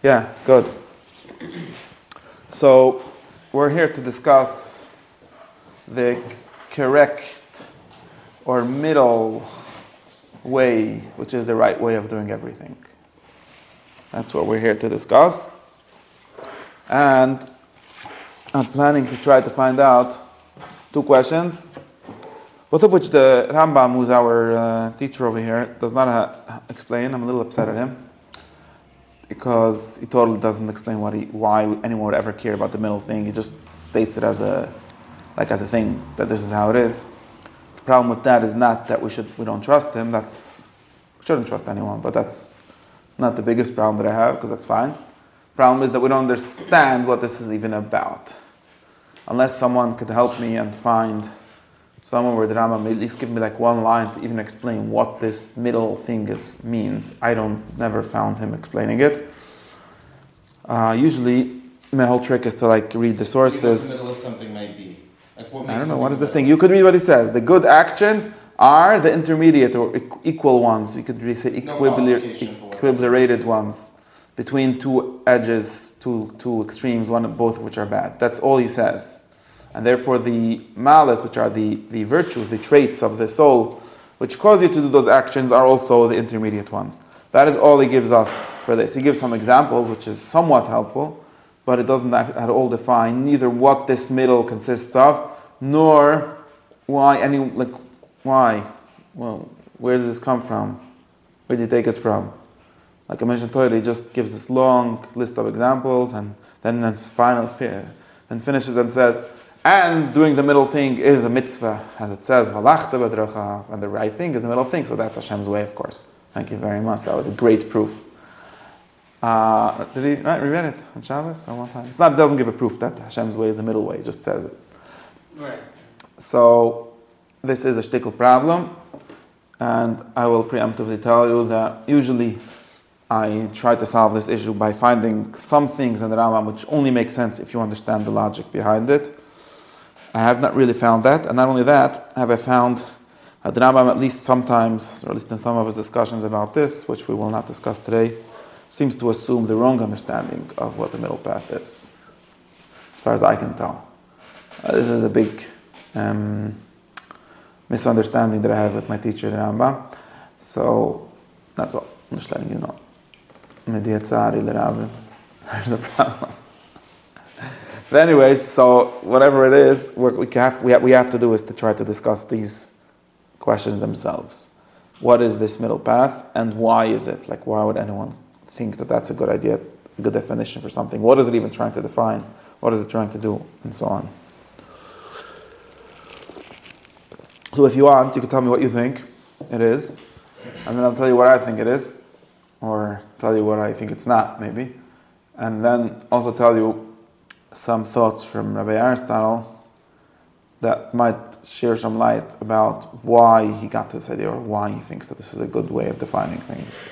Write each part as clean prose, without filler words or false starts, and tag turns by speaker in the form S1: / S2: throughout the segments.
S1: Yeah, good. So we're here to discuss the correct or middle way, which is the right way of doing everything. That's what we're here to discuss. And I'm planning to try to find out two questions, both of which the Rambam, who's our teacher over here, does not explain. I'm a little upset at him, because he totally doesn't explain why anyone would ever care about the middle thing. He just states it as a thing, that this is how it is. The problem with that is not that we don't trust him. We shouldn't trust anyone, but that's not the biggest problem that I have, because that's fine. The problem is that we don't understand what this is even about. Unless someone could help me and find someone where the Rambam at least give me like one line to even explain what this middle thing means. Never found him explaining it. Usually, my whole trick is to read the sources.
S2: The middle of something might be.
S1: I don't know, what is this thing? You could read what he says. The good actions are the intermediate or equal ones. You could really say equilibrated ones between two edges, two extremes, both of which are bad. That's all he says. And therefore the malas, which are the virtues, the traits of the soul, which cause you to do those actions, are also the intermediate ones. That is all he gives us for this. He gives some examples, which is somewhat helpful, but it doesn't at all define neither what this middle consists of, nor why why? Well, where does this come from? Where do you take it from? Like I mentioned earlier, he just gives this long list of examples, and then finishes and says, and doing the middle thing is a mitzvah, as it says, Valachta b'drachav, and the right thing is the middle thing, so that's Hashem's way, of course. Thank you very much. That was a great proof. Did he reread it on Shabbos or one time? It doesn't give a proof that Hashem's way is the middle way, it just says it.
S2: Right.
S1: So, this is a shtickle problem, and I will preemptively tell you that usually I try to solve this issue by finding some things in the Rambam which only make sense if you understand the logic behind it. I have not really found that, and not only that, have I found that the Rambam, at least sometimes, or at least in some of his discussions about this, which we will not discuss today, seems to assume the wrong understanding of what the middle path is, as far as I can tell. This is a big misunderstanding that I have with my teacher, the Rambam. So, that's all. I'm just letting you know. There's a problem. But anyways, so whatever it is, what we have to do is to try to discuss these questions themselves. What is this middle path, and why is it? Why would anyone think that that's a good idea, a good definition for something? What is it even trying to define? What is it trying to do? And so on. So if you want, you can tell me what you think it is, and then I'll tell you what I think it is, or tell you what I think it's not, maybe. And then also tell you some thoughts from Rabbi Aristotle that might share some light about why he got to this idea, or why he thinks that this is a good way of defining things.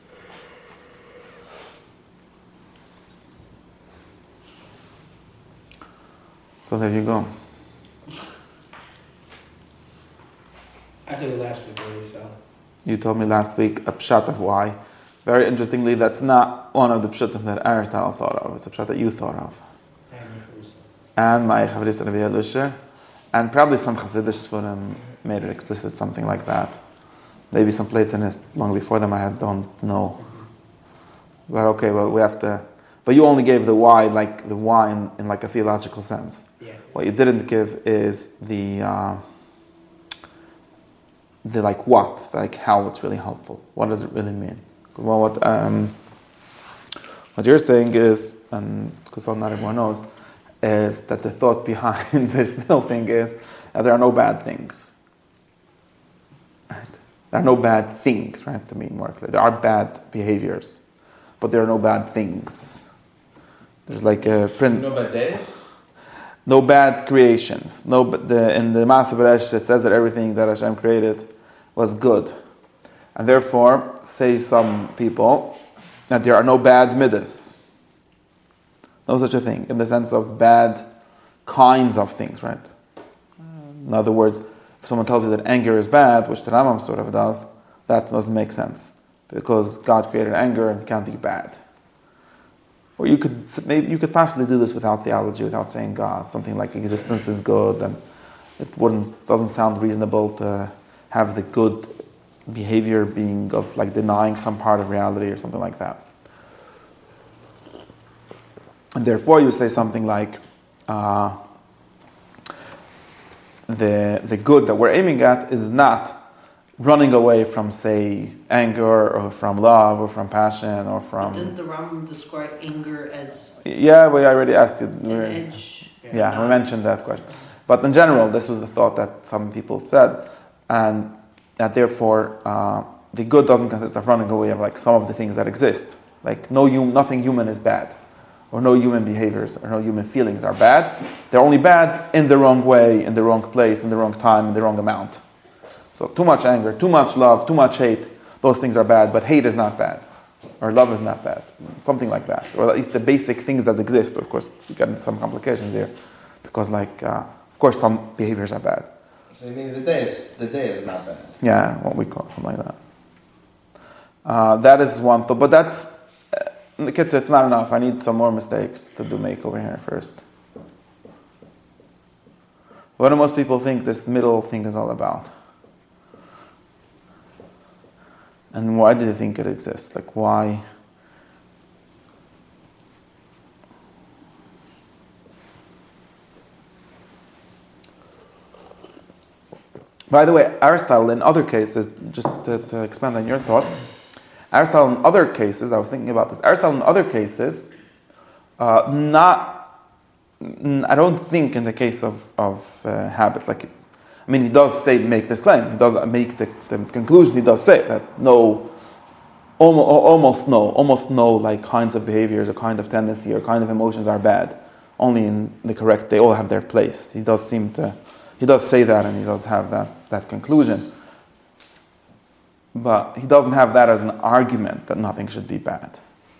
S1: So there you go.
S2: I told you last week already, so. You
S1: told me last week a pshat of why. Very interestingly, that's not one of the pshatim that Aristotle thought of. It's a pshat that you thought of. And my Chavris Rabbi Elusher, and probably some Hasidic Sforim made it explicit, something like that. Maybe some Platonists long before them, I don't know. But okay, well, we have to. But you only gave the why, in a theological sense.
S2: Yeah.
S1: What you didn't give is the what, how it's really helpful. What does it really mean? Well, what you're saying is, and because not everyone knows, is that the thought behind this middle thing is that there are no bad things. Right? There are no bad things, right? To mean more clear. There are bad behaviors, but there are no bad things. There's a print.
S2: No bad days?
S1: No bad creations. In the Maaseh Bereishis, it says that everything that Hashem created was good. And therefore, say some people, that there are no bad midas. No such a thing, in the sense of bad kinds of things, right? In other words, if someone tells you that anger is bad, which the Rambam sort of does, that doesn't make sense. Because God created anger and it can't be bad. Or maybe you could possibly do this without theology, without saying God. Something like existence is good, and doesn't sound reasonable to have the good behavior being of like denying some part of reality or something like that. And therefore, you say something like the good that we're aiming at is not running away from, say, anger or from love or from passion or from.
S3: But didn't the Rambam describe anger as?
S1: Yeah, we already asked you.
S3: An edge.
S1: Yeah, we mentioned that question. But in general, this was the thought that some people said, and that therefore the good doesn't consist of running away of like some of the things that exist. Like nothing human is bad, or no human behaviors or no human feelings are bad. They're only bad in the wrong way, in the wrong place, in the wrong time, in the wrong amount. So too much anger, too much love, too much hate, those things are bad, but hate is not bad. Or love is not bad. Something like that. Or at least the basic things that exist. Of course, we get into some complications here. Because of course some behaviors are bad.
S4: So you mean the day is not bad?
S1: Yeah, what we call something like that. That is one thought. But that's, the kids, it's not enough. I need some more mistakes to make over here first. What do most people think this middle thing is all about? And why do they think it exists? Like, why? By the way, Aristotle in other cases, just to expand on your thought, Aristotle in other cases, I was thinking about this, Aristotle in other cases, I don't think in the case of habit, he does make this claim, he does make the conclusion, he does say that almost no like kinds of behaviors or kind of tendency or kind of emotions are bad, only in the correct, they all have their place. He does say that, and he does have that conclusion. But he doesn't have that as an argument that nothing should be bad.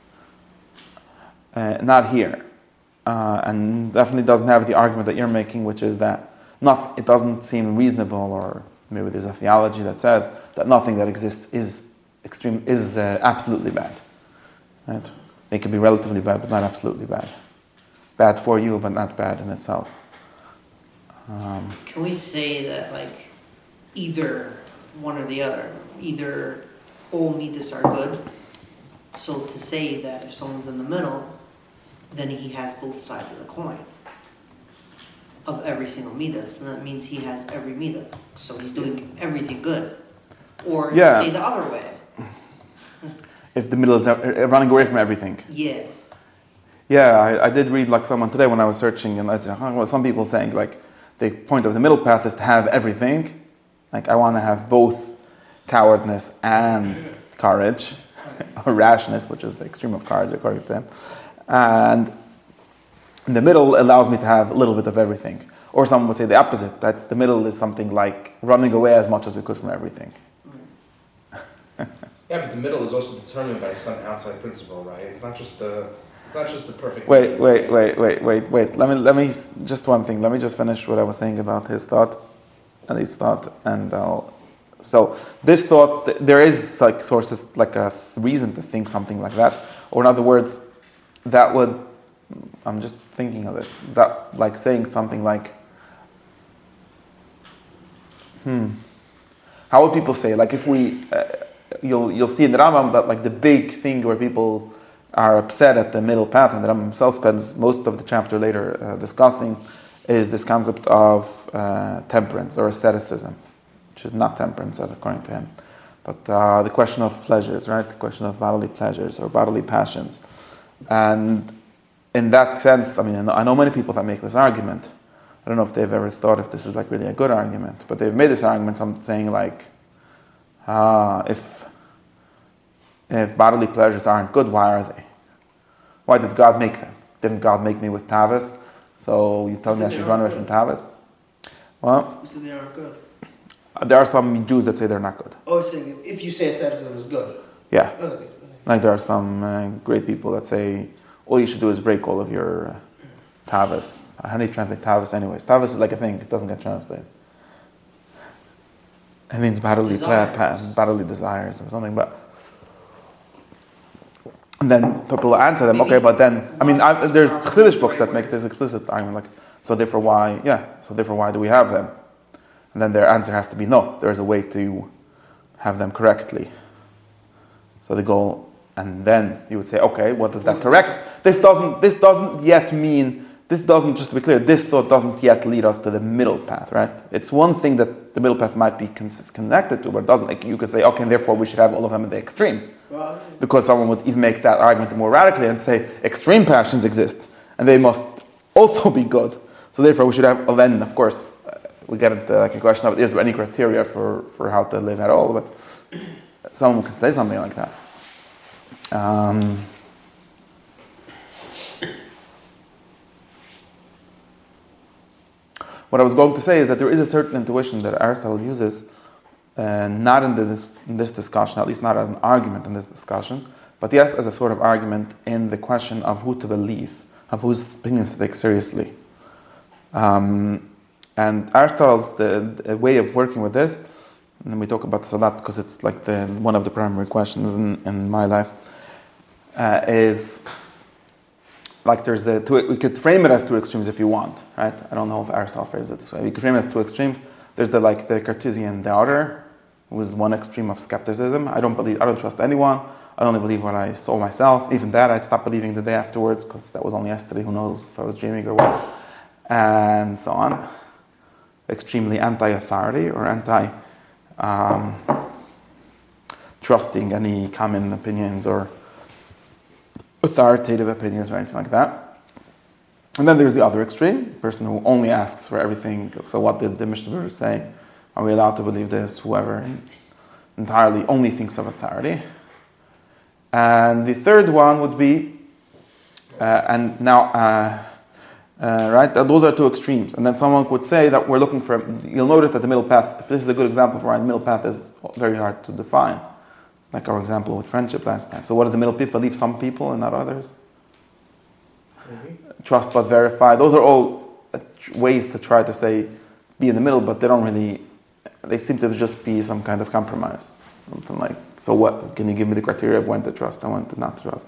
S1: Not here. And definitely doesn't have the argument that you're making, which is that it doesn't seem reasonable, or maybe there's a theology that says that nothing that exists is absolutely bad. Right? It can be relatively bad, but not absolutely bad. Bad for you, but not bad in itself.
S3: Can we say that like either one or the other, either all midas are good? So to say that if someone's in the middle, then he has both sides of the coin of every single midas, and that means he has every midah. So he's doing everything good. Or say the other way.
S1: If the middle is running away from everything.
S3: Yeah.
S1: Yeah, I did read like someone today when I was searching, and some people saying like the point of the middle path is to have everything. Like I want to have both cowardness and courage, or rashness, which is the extreme of courage according to him. And in the middle allows me to have a little bit of everything. Or some would say the opposite, that the middle is something like running away as much as we could from everything.
S4: Yeah, but the middle is also determined by some outside principle, right? It's not just the perfect.
S1: Wait. Let me just one thing. Let me just finish what I was saying about his thought, So this thought, there is like sources, like a reason to think something like that, or in other words, that would. I'm just thinking of this. That like saying something like, How would people say? Like if we, you'll see in the Rambam that like the big thing where people are upset at the middle path, and the Rambam himself spends most of the chapter later discussing, is this concept of temperance or asceticism, which is not temperance according to him, but the question of pleasures, right? The question of bodily pleasures or bodily passions. And in that sense, I know many people that make this argument. I don't know if they've ever thought if this is like really a good argument, but they've made this argument. I'm saying like, if bodily pleasures aren't good, why are they? Why did God make them? Didn't God make me with tavis? So you tell me I should run away from tavis? Well,
S2: You said they aren't good.
S1: there are some Jews that say they're not good.
S2: Oh, saying if you say asceticism is good.
S1: Yeah.
S2: Okay.
S1: Like there are some great people that say all you should do is break all of your tavis. How do you translate tavis anyways? Tavis is like a thing, it doesn't get translated. It means bodily desires or something, but And then people answer them, okay, but then, there's Chassidish books that make this explicit argument, like, so therefore why do we have them? And then their answer has to be no, there's a way to have them correctly. So they go, and then you would say, okay, what does that correct? This doesn't yet mean, just to be clear, this thought doesn't yet lead us to the middle path, right? It's one thing that the middle path might be connected to, but it doesn't, like, you could say, okay, and therefore we should have all of them at the extreme. Because someone would even make that argument more radically and say, extreme passions exist, and they must also be good. So therefore we should have, well then, of course, we get into like a question of, is there any criteria for how to live at all? But someone could say something like that. What I was going to say is that there is a certain intuition that Aristotle uses, not in this discussion, at least not as an argument in this discussion, but yes, as a sort of argument in the question of who to believe, of whose opinions to take seriously. And Aristotle's the way of working with this, and we talk about this a lot because it's like one of the primary questions in my life, is like there's we could frame it as two extremes if you want, right? I don't know if Aristotle frames it this way. We could frame it as two extremes. There's the Cartesian doubter, who is one extreme of skepticism. I don't trust anyone. I only believe what I saw myself. Even that, I'd stop believing the day afterwards because that was only yesterday. Who knows if I was dreaming or what, and so on. Extremely anti-authority or trusting any common opinions or authoritative opinions or anything like that. And then there's the other extreme, person who only asks for everything. So what did the Mishnah say? Are we allowed to believe this? Whoever entirely only thinks of authority. And the third one would be, right? Those are two extremes. And then someone would say that we're looking for, you'll notice that the middle path, if this is a good example for why the middle path is very hard to define. Like our example with friendship last time. So what does the middle path believe? Some people and not others? Mm-hmm. Trust but verify. Those are all ways to try to say, be in the middle, but they seem to just be some kind of compromise. Something like, so what, can you give me the criteria of when to trust and when to not trust?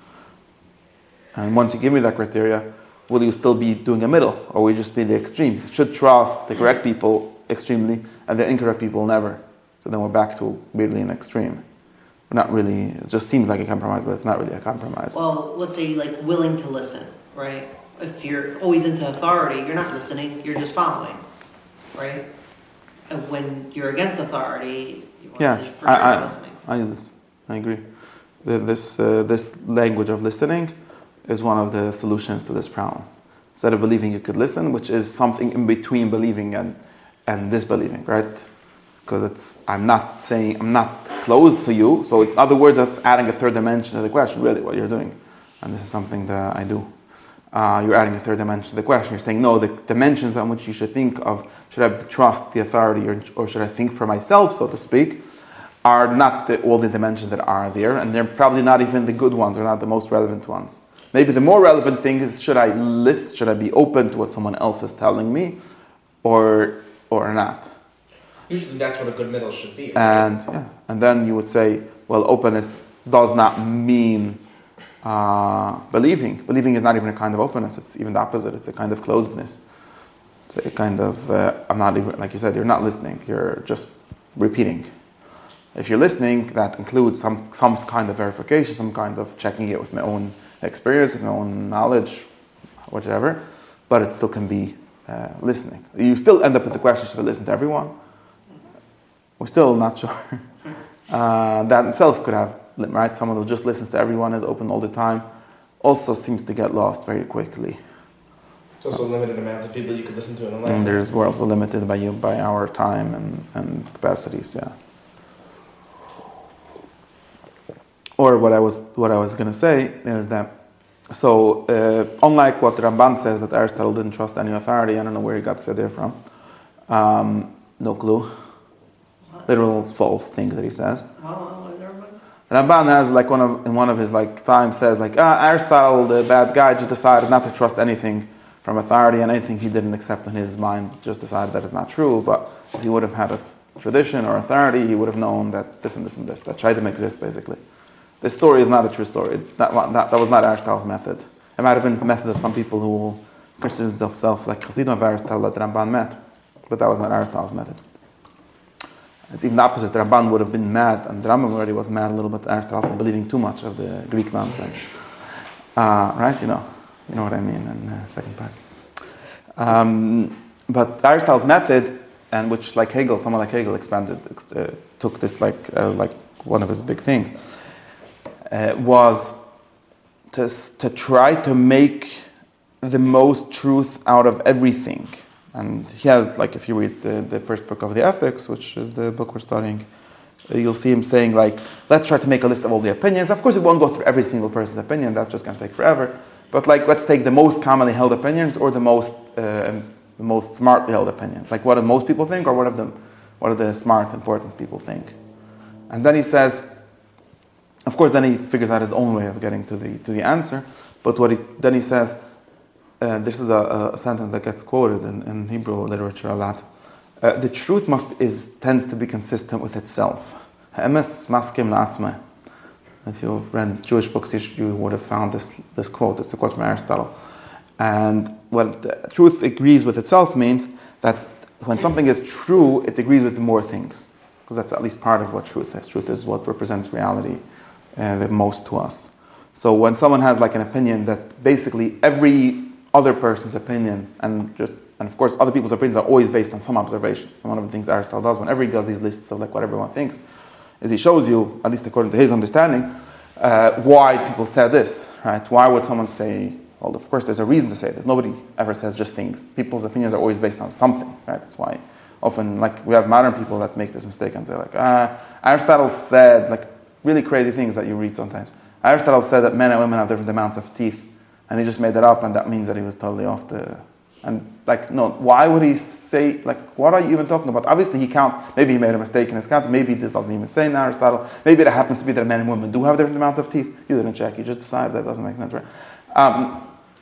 S1: And once you give me that criteria, will you still be doing a middle, or will you just be the extreme? You should trust the correct people extremely, and the incorrect people never. So then we're back to weirdly an extreme. We're not really, it just seems like a compromise, but it's not really a compromise.
S3: Well, let's say like willing to listen, right? If you're always into authority, you're not listening, you're just following, right? And when you're against authority, you want
S1: yes,
S3: to be listening.
S1: I use this. I agree. This language of listening is one of the solutions to this problem. Instead of believing you could listen, which is something in between believing and disbelieving, right? Because I'm not closed to you. So in other words, that's adding a third dimension to the question, really, what you're doing. And this is something that I do. You're adding a third dimension to the question. You're saying, no, the dimensions on which you should think of, should I trust the authority or should I think for myself, so to speak, are not all the dimensions that are there. And they're probably not even the good ones, or not the most relevant ones. Maybe the more relevant thing is, should I be open to what someone else is telling me, or not?
S4: Usually that's what a good middle should be, right?
S1: And then you would say, well, openness does not mean believing. Believing is not even a kind of openness. It's even the opposite. It's a kind of closedness. It's a kind of, I'm not even, like you said, you're not listening. You're just repeating. If you're listening, that includes some kind of verification, some kind of checking it with my own experience, my own knowledge, whatever. But it still can be listening. You still end up with the question, should I listen to everyone? We're still not sure. That itself could have, right? Someone who just listens to everyone, is open all the time, also seems to get lost very quickly.
S4: It's also a limited amount of people you could listen to in a lifetime.
S1: And we're also limited by our time and capacities, yeah. Or what I was going to say is that, so unlike what Ramban says that Aristotle didn't trust any authority, I don't know where he got this idea from. No clue. Literal false things that he says. Ramban has in one of his times says Aristotle, the bad guy, just decided not to trust anything from authority, and anything he didn't accept in his mind just decided that it's not true. But if he would have had a tradition or authority, he would have known that this and this and this, that Shaitim exists basically. the story is not a true story. That was not Aristotle's method. It might have been the method of some people who consider themselves like Chassidim of Aristotle that Ramban met, but that was not Aristotle's method. It's even the opposite. The Ramban would have been mad, and the Rambam already was mad a little bit at Aristotle for believing too much of the Greek nonsense. Right? You know what I mean in the second part. But Aristotle's method, and which someone like Hegel expanded, took this like one of his big things, was to try to make the most truth out of everything. And he has, like, if you read the first book of the Ethics, which is the book we're studying, you'll see him saying, like, let's try to make a list of all the opinions. Of course, it won't go through every single person's opinion. That's just going to take forever. But, like, let's take the most commonly held opinions or the most smartly held opinions. Like, what do most people think, or what do the smart, important people think? And then he says, of course, then he figures out his own way of getting to the answer. But then he says, this is a sentence that gets quoted in Hebrew literature a lot. The truth tends to be consistent with itself. If you've read Jewish books, you would have found this quote. It's a quote from Aristotle. And the truth agrees with itself means that when something is true, it agrees with more things. Because that's at least part of what truth is. Truth is what represents reality the most to us. So when someone has like an opinion that basically every other person's opinion, and of course other people's opinions are always based on some observation. And one of the things Aristotle does whenever he does these lists of like what everyone thinks, is he shows you, at least according to his understanding, why people said this, right? Why would someone say, well, of course there's a reason to say this. Nobody ever says just things. People's opinions are always based on something, right? That's why often, like, we have modern people that make this mistake and say like, Aristotle said, like, really crazy things that you read sometimes. Aristotle said that men and women have different amounts of teeth, and he just made that up, and that means that he was totally off the... And, like, no, why would he say, like, what are you even talking about? Obviously maybe he made a mistake in his count, maybe this doesn't even say in Aristotle, maybe it happens to be that men and women do have different amounts of teeth. You didn't check, you just decided that doesn't make sense, right?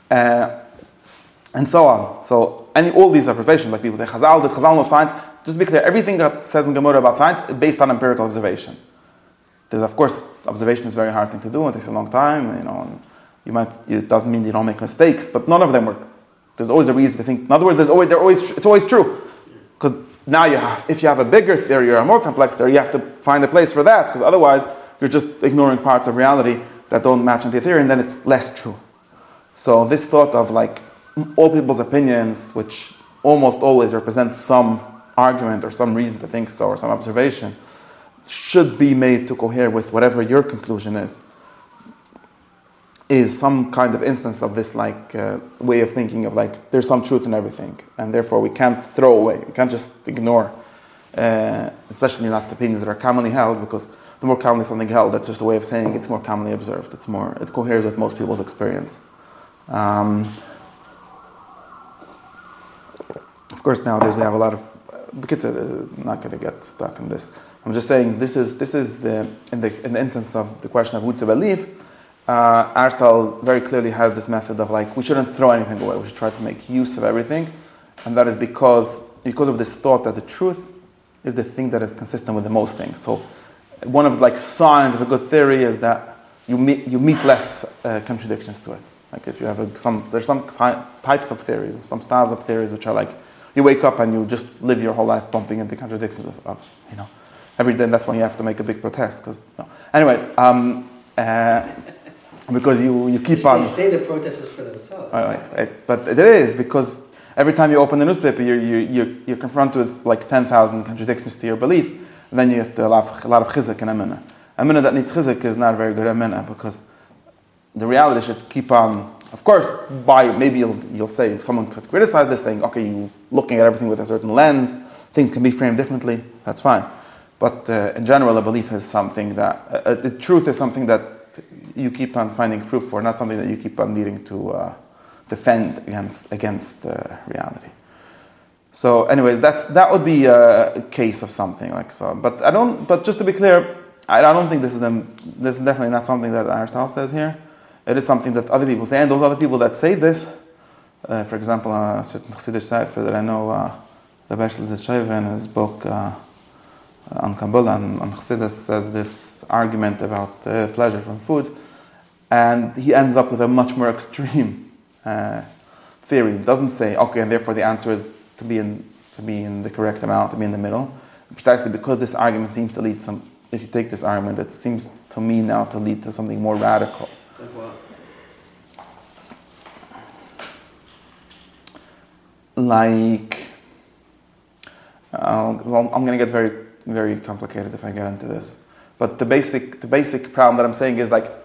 S1: And so on. So, all these observations, like people say, did Chazal know science? Just to be clear, everything that says in Gemara about science is based on empirical observation. There's, of course, observation is a very hard thing to do, it takes a long time, and it doesn't mean you don't make mistakes, but none of them work. There's always a reason to think. In other words, it's always true. Because now if you have a bigger theory or a more complex theory, you have to find a place for that, because otherwise you're just ignoring parts of reality that don't match into your theory, and then it's less true. So this thought of like all people's opinions, which almost always represents some argument or some reason to think so, or some observation, should be made to cohere with whatever your conclusion is some kind of instance of this like way of thinking of like there's some truth in everything, and therefore we can't throw away, we can't just ignore, especially not opinions that are commonly held, because the more commonly something held, that's just a way of saying it's more commonly observed, it coheres with most people's experience. Of course, nowadays we have a lot of kids are not going to get stuck in this. I'm just saying this is in the instance of the question of who to believe. Aristotle very clearly has this method of like we shouldn't throw anything away. We should try to make use of everything, and that is because of this thought that the truth is the thing that is consistent with the most things. So one of like signs of a good theory is that you meet less contradictions to it. Like if you have there's some types of theories, some styles of theories which are like you wake up and you just live your whole life bumping into contradictions of every day. That's when you have to make a big protest. Anyways, because you keep on.
S2: They say the protest is for themselves.
S1: Right. But it is because every time you open the newspaper, you're confronted with like 10,000 contradictions to your belief, and then you have to have a lot of chizuk and emunah. Emunah that needs chizuk is not very good emunah because the reality should keep on. Of course, maybe you'll say someone could criticize this, saying, okay, you're looking at everything with a certain lens, things can be framed differently. That's fine. But in general, a belief is something that the truth is something that you keep on finding proof for, not something that you keep on needing to defend against reality. So, anyways, that would be a case of something like so. But just to be clear, I don't think this is definitely not something that Aristotle says here. It is something that other people say, and those other people that say this, for example, a certain Chassidish Sefer that I know, Rabbi Shlomo Zalman in his book on Kabbalah and on Chassidus says this argument about pleasure from food, and he ends up with a much more extreme theory. He doesn't say, okay, and therefore the answer is to be in the correct amount, to be in the middle, precisely because this argument seems to lead if you take this argument, it seems to me now to lead to something more radical.
S2: Like what?
S1: Like, I'm going to get very, very complicated if I get into this. But the basic problem that I'm saying is like,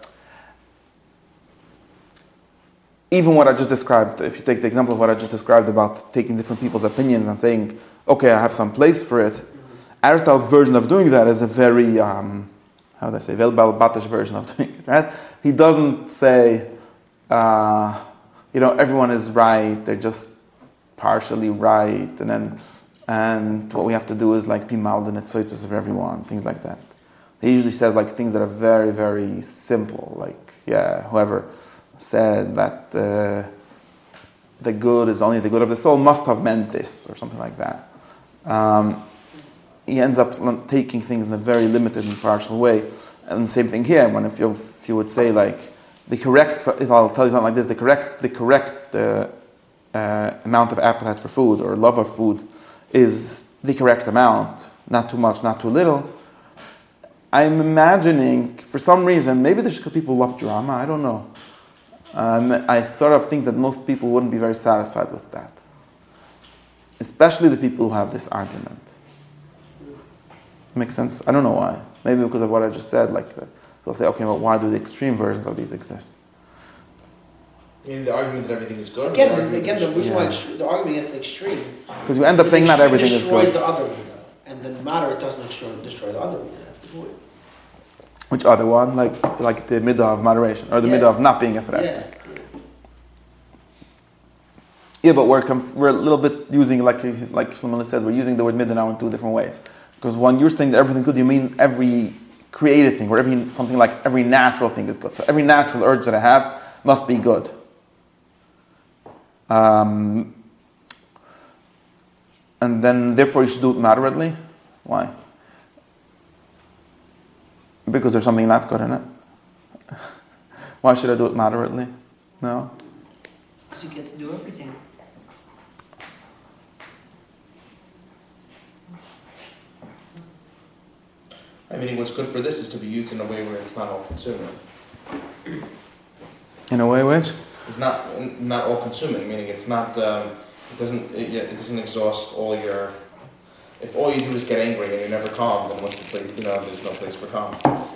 S1: even what I just described, if you take the example of what I just described about taking different people's opinions and saying, okay, I have some place for it, Aristotle's version of doing that is a very, how would I say, very Balbatish version of doing it, right? He doesn't say, everyone is right, they're just partially right, and what we have to do is like be mild in its soitzes of everyone, things like that. He usually says like things that are very, very simple, like, whoever said that the good is only the good of the soul must have meant this, or something like that. He ends up taking things in a very limited and partial way. And the same thing here, when if you would say like, if I'll tell you something like this, the correct amount of appetite for food or love of food is the correct amount, not too much, not too little. I'm imagining, for some reason, maybe there's because people love drama, I don't know. I sort of think that most people wouldn't be very satisfied with that. Especially the people who have this argument. Makes sense? I don't know why. Maybe because of what I just said, like they'll say, okay, well, why do the extreme versions of these exist?
S4: I mean, the argument that everything is good.
S2: Again, the reason why the argument against the extreme.
S1: Because you end up saying not everything is good.
S2: Destroys the other midah, and the moderate doesn't destroy the other midah. That's the point.
S1: Which other one? Like the midah of moderation, or the midah of not being a threat. Yeah, but we're a little bit using, like Shlomo said, we're using the word midah now in two different ways. Because when you're saying that everything good, you mean every created thing, or something like every natural thing is good. So every natural urge that I have must be good. And then therefore you should do it moderately. Why? Because there's something not good in it. Why should I do it moderately? No?
S3: Because you get to do everything.
S4: I mean, what's good for this is to be used in a way where it's not all-consuming.
S1: In a way which?
S4: It's not all-consuming, meaning it's not. It doesn't exhaust all your. If all you do is get angry and you're never calm, then what's the place? There's no place for calm.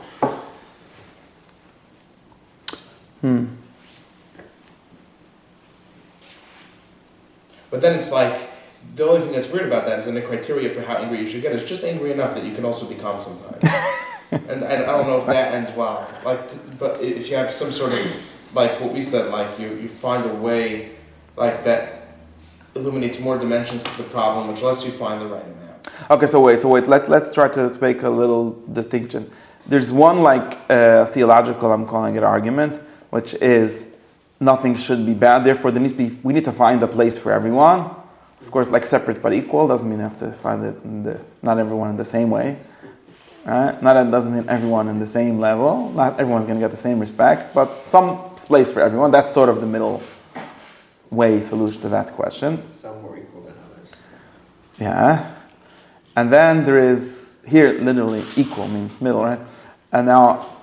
S4: But then it's like, the only thing that's weird about that is then the criteria for how angry you should get is just angry enough that you can also be calm sometimes. And I don't know if that ends well. But if you have some sort of, like what we said, like you find a way like that illuminates more dimensions to the problem, which lets you find the right amount.
S1: Okay, so wait. Let's try to make a little distinction. There's one theological, I'm calling it argument, which is nothing should be bad. Therefore, we need to find a place for everyone. Of course, like separate but equal doesn't mean you have to find it not everyone in the same way. Right? That doesn't mean everyone in the same level. Not everyone's going to get the same respect, but some place for everyone. That's sort of the middle way solution to that question.
S2: Some more equal than others.
S1: Yeah. And then there is, here literally equal means middle, right? And now,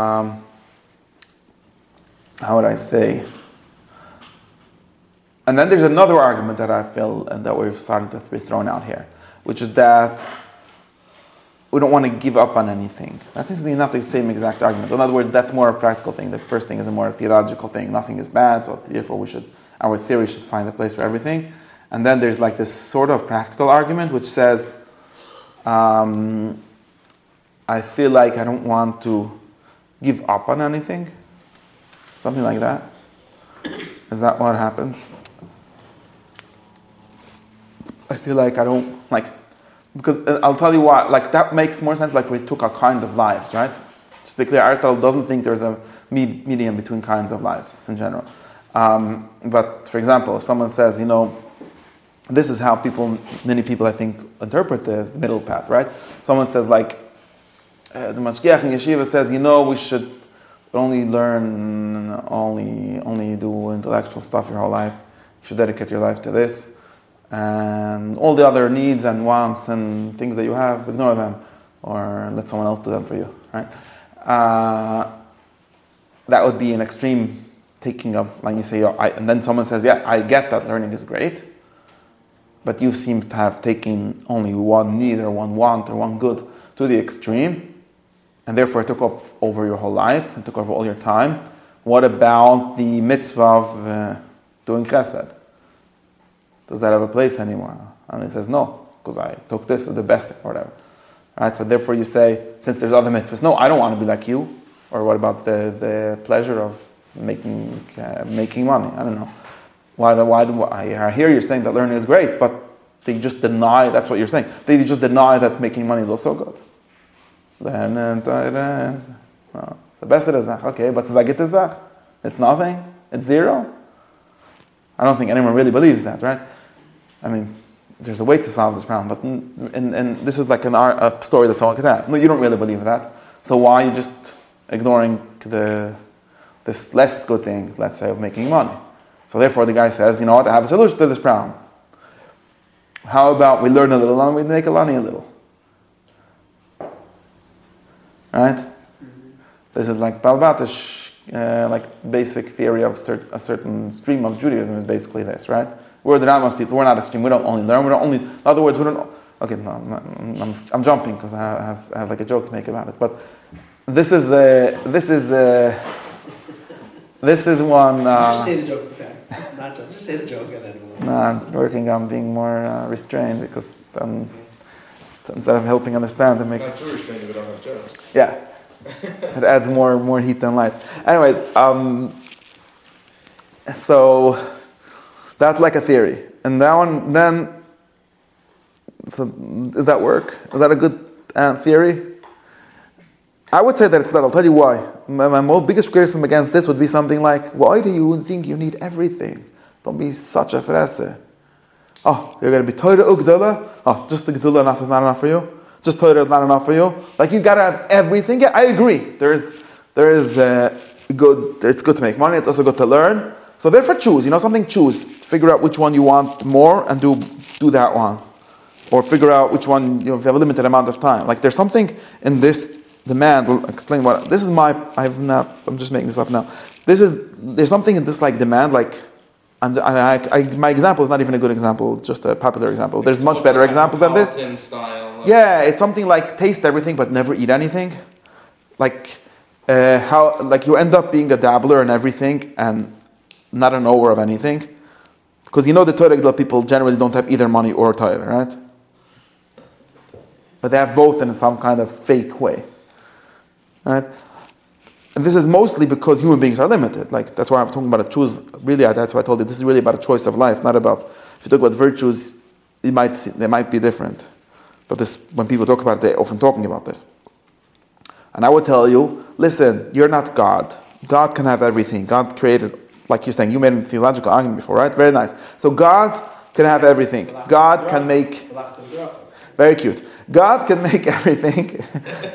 S1: how would I say? And then there's another argument that I feel that we've started to be thrown out here, which is that we don't want to give up on anything. That seems to be not the same exact argument. In other words, that's more a practical thing. The first thing is a more theological thing. Nothing is bad, so therefore our theory should find a place for everything. And then there's like this sort of practical argument which says, I feel like I don't want to give up on anything. Something like that. Is that what happens? I feel like I don't, because I'll tell you why, that makes more sense, we took a kind of lives, right? Just to be clear, Aristotle doesn't think there's a medium between kinds of lives in general. But for example, if someone says, this is how many people I think interpret the middle path, right? Someone says like, the Mashgiach in Yeshiva says, we should only do intellectual stuff your whole life. You should dedicate your life to this. And all the other needs and wants and things that you have, ignore them. Or let someone else do them for you, right? That would be an extreme taking of, like you say, and then someone says, yeah, I get that learning is great, but you seem to have taken only one need or one want or one good to the extreme, and therefore it took over your whole life, it took over all your time. What about the mitzvah of doing chesed? Does that have a place anymore? And he says, no, because I took this as the best or whatever. Right? So therefore you say, since there's other mitzvahs, no, I don't want to be like you. Or what about the pleasure of making money? I don't know. Why do I hear you're saying that learning is great, but they just deny, that's what you're saying. They just deny that making money is also good. Well, the best of the zach. Okay, but it's nothing? It's zero? I don't think anyone really believes that, right? I mean, there's a way to solve this problem, but and this is like a story that someone could have. No, you don't really believe that. So why are you just ignoring this less good thing, let's say, of making money? So therefore the guy says, you know what, I have a solution to this problem. How about we learn a little and we make money a little? Right? Mm-hmm. This is like Balbatish, like basic theory of a certain stream of Judaism is basically this, right? We're the Rambam's people, we're not extreme, we don't only learn, in other words, we don't, okay, no, I'm jumping because I have like a joke to make about it, but this is one.
S2: Just say the joke with that. Just not joke. Just say the joke and then.
S1: No, I'm working on being more restrained because instead of helping understand, it makes.
S4: Not too restrained if we don't have jokes.
S1: Yeah, it adds more heat than light. Anyways, so that's like a theory, and that one then. So does that work? Is that a good theory? I would say that it's not. I'll tell you why. My biggest criticism against this would be something like, why do you think you need everything? Don't be such a fresser. Oh, you're going to be Torah Ugdala? Oh, just the Gdula enough is not enough for you? Just Torah is not enough for you? Like, you got to have everything? Yeah, I agree. It's good to make money. It's also good to learn. So therefore choose. Something, choose. Figure out which one you want more and do that one. Or figure out which one, if you have a limited amount of time. Like, there's something in this demand. I'll explain what this is. I'm just making this up now. There's something in this like demand, like, and my example is not even a good example. It's just a popular example. There's much better examples than this.
S4: Style,
S1: yeah, it's something like taste everything but never eat anything. Like how like you end up being a dabbler in everything and not a knower of anything, because the Torah people generally don't have either money or Torah, right? But they have both in some kind of fake way. Right? And this is mostly because human beings are limited. Like, that's why I'm talking about a choose. Really, that's why I told you this is really about a choice of life, not about, if you talk about virtues, they might be different. But when people talk about it, they're often talking about this. And I would tell you, listen, you're not God. God can have everything. God created, like you're saying, you made a theological argument before, right? Very nice. So God can have everything. God can make... Very cute. God can make everything.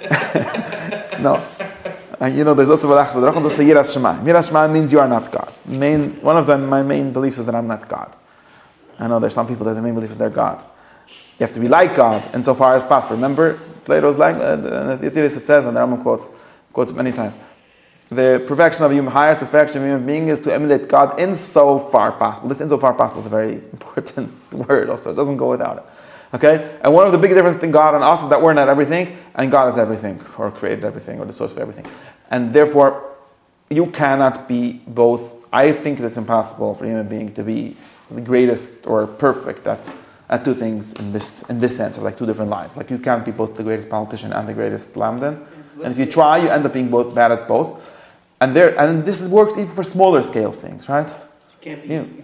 S1: No. And there's also Yiras Shema. Yiras Shema means you are not God. One of my main beliefs is that I'm not God. I know there's some people that their main belief is they're God. You have to be like God insofar as possible. Remember Plato's language, it says, and the Rambam quotes many times, the perfection of highest perfection of human being is to emulate God insofar possible. This insofar possible is a very important word also. It doesn't go without it. Okay? And one of the big differences between God and us is that we're not everything, and God is everything, or created everything, or the source of everything. And therefore, you cannot be both. I think it's impossible for a human being to be the greatest or perfect at two things in this sense of like two different lives. Like, you can't be both the greatest politician and the greatest lamdan. And if you try, you end up being both bad at both. And this works even for smaller scale things, right?
S2: You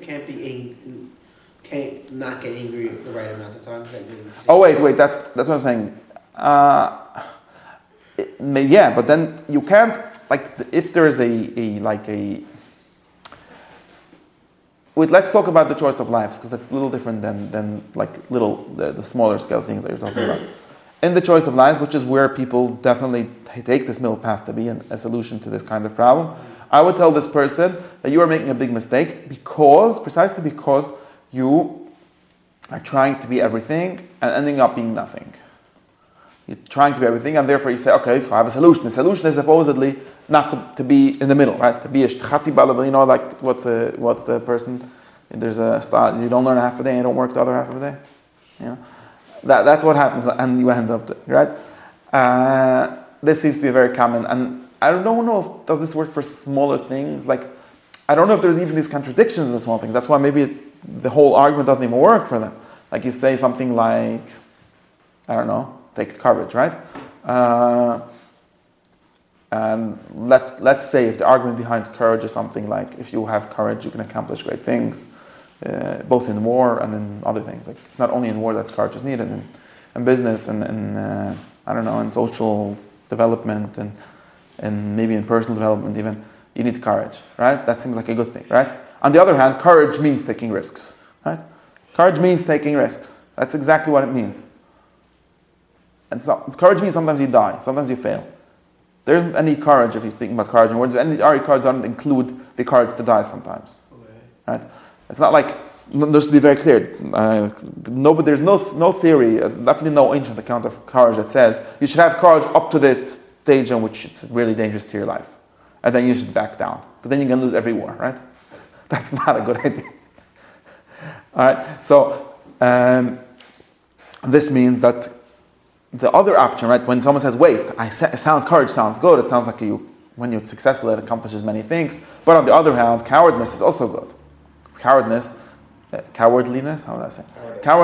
S2: can't not get angry the right amount of time.
S1: Oh wait, that's what I'm saying. Yeah, but then you can't, like, if there is let's talk about the choice of lives, because that's a little different than like the smaller scale things that you're talking about. In the choice of lives, which is where people definitely take this middle path to be a solution to this kind of problem, I would tell this person that you are making a big mistake precisely because you are trying to be everything and ending up being nothing. You're trying to be everything, and therefore you say, okay, so I have a solution. The solution is supposedly not to be in the middle, right? To be a chatzi balabal, like what's the person? There's a style. You don't learn half a day, and you don't work the other half of the day. You know, that's what happens, and you end up right. This seems to be very common, and I don't know if does this work for smaller things. Like, I don't know if there's even these contradictions in the small things. That's why maybe the whole argument doesn't even work for them. Like you say something like, I don't know, take courage, right? And let's say if the argument behind courage is something like, if you have courage, you can accomplish great things, both in war and in other things. Like, not only in war that's courage is needed, in business and I don't know, in social development and maybe in personal development even, you need courage, right? That seems like a good thing, right? On the other hand, courage means taking risks, right? Courage means taking risks. That's exactly what it means. And so, courage means sometimes you die, sometimes you fail. There isn't any courage, if you're speaking about courage, and our courage doesn't include the courage to die sometimes. Okay. Right? It's not like, just to be very clear, there's no theory, definitely no ancient account of courage that says you should have courage up to the stage in which it's really dangerous to your life. And then you should back down. But then you can lose every war, right? That's not a good idea. Alright, so this means that the other option, right, when someone says, wait, courage sounds good, it sounds like when you're successful, it accomplishes many things. But on the other hand, cowardness is also good. Cowardliness, how would I say?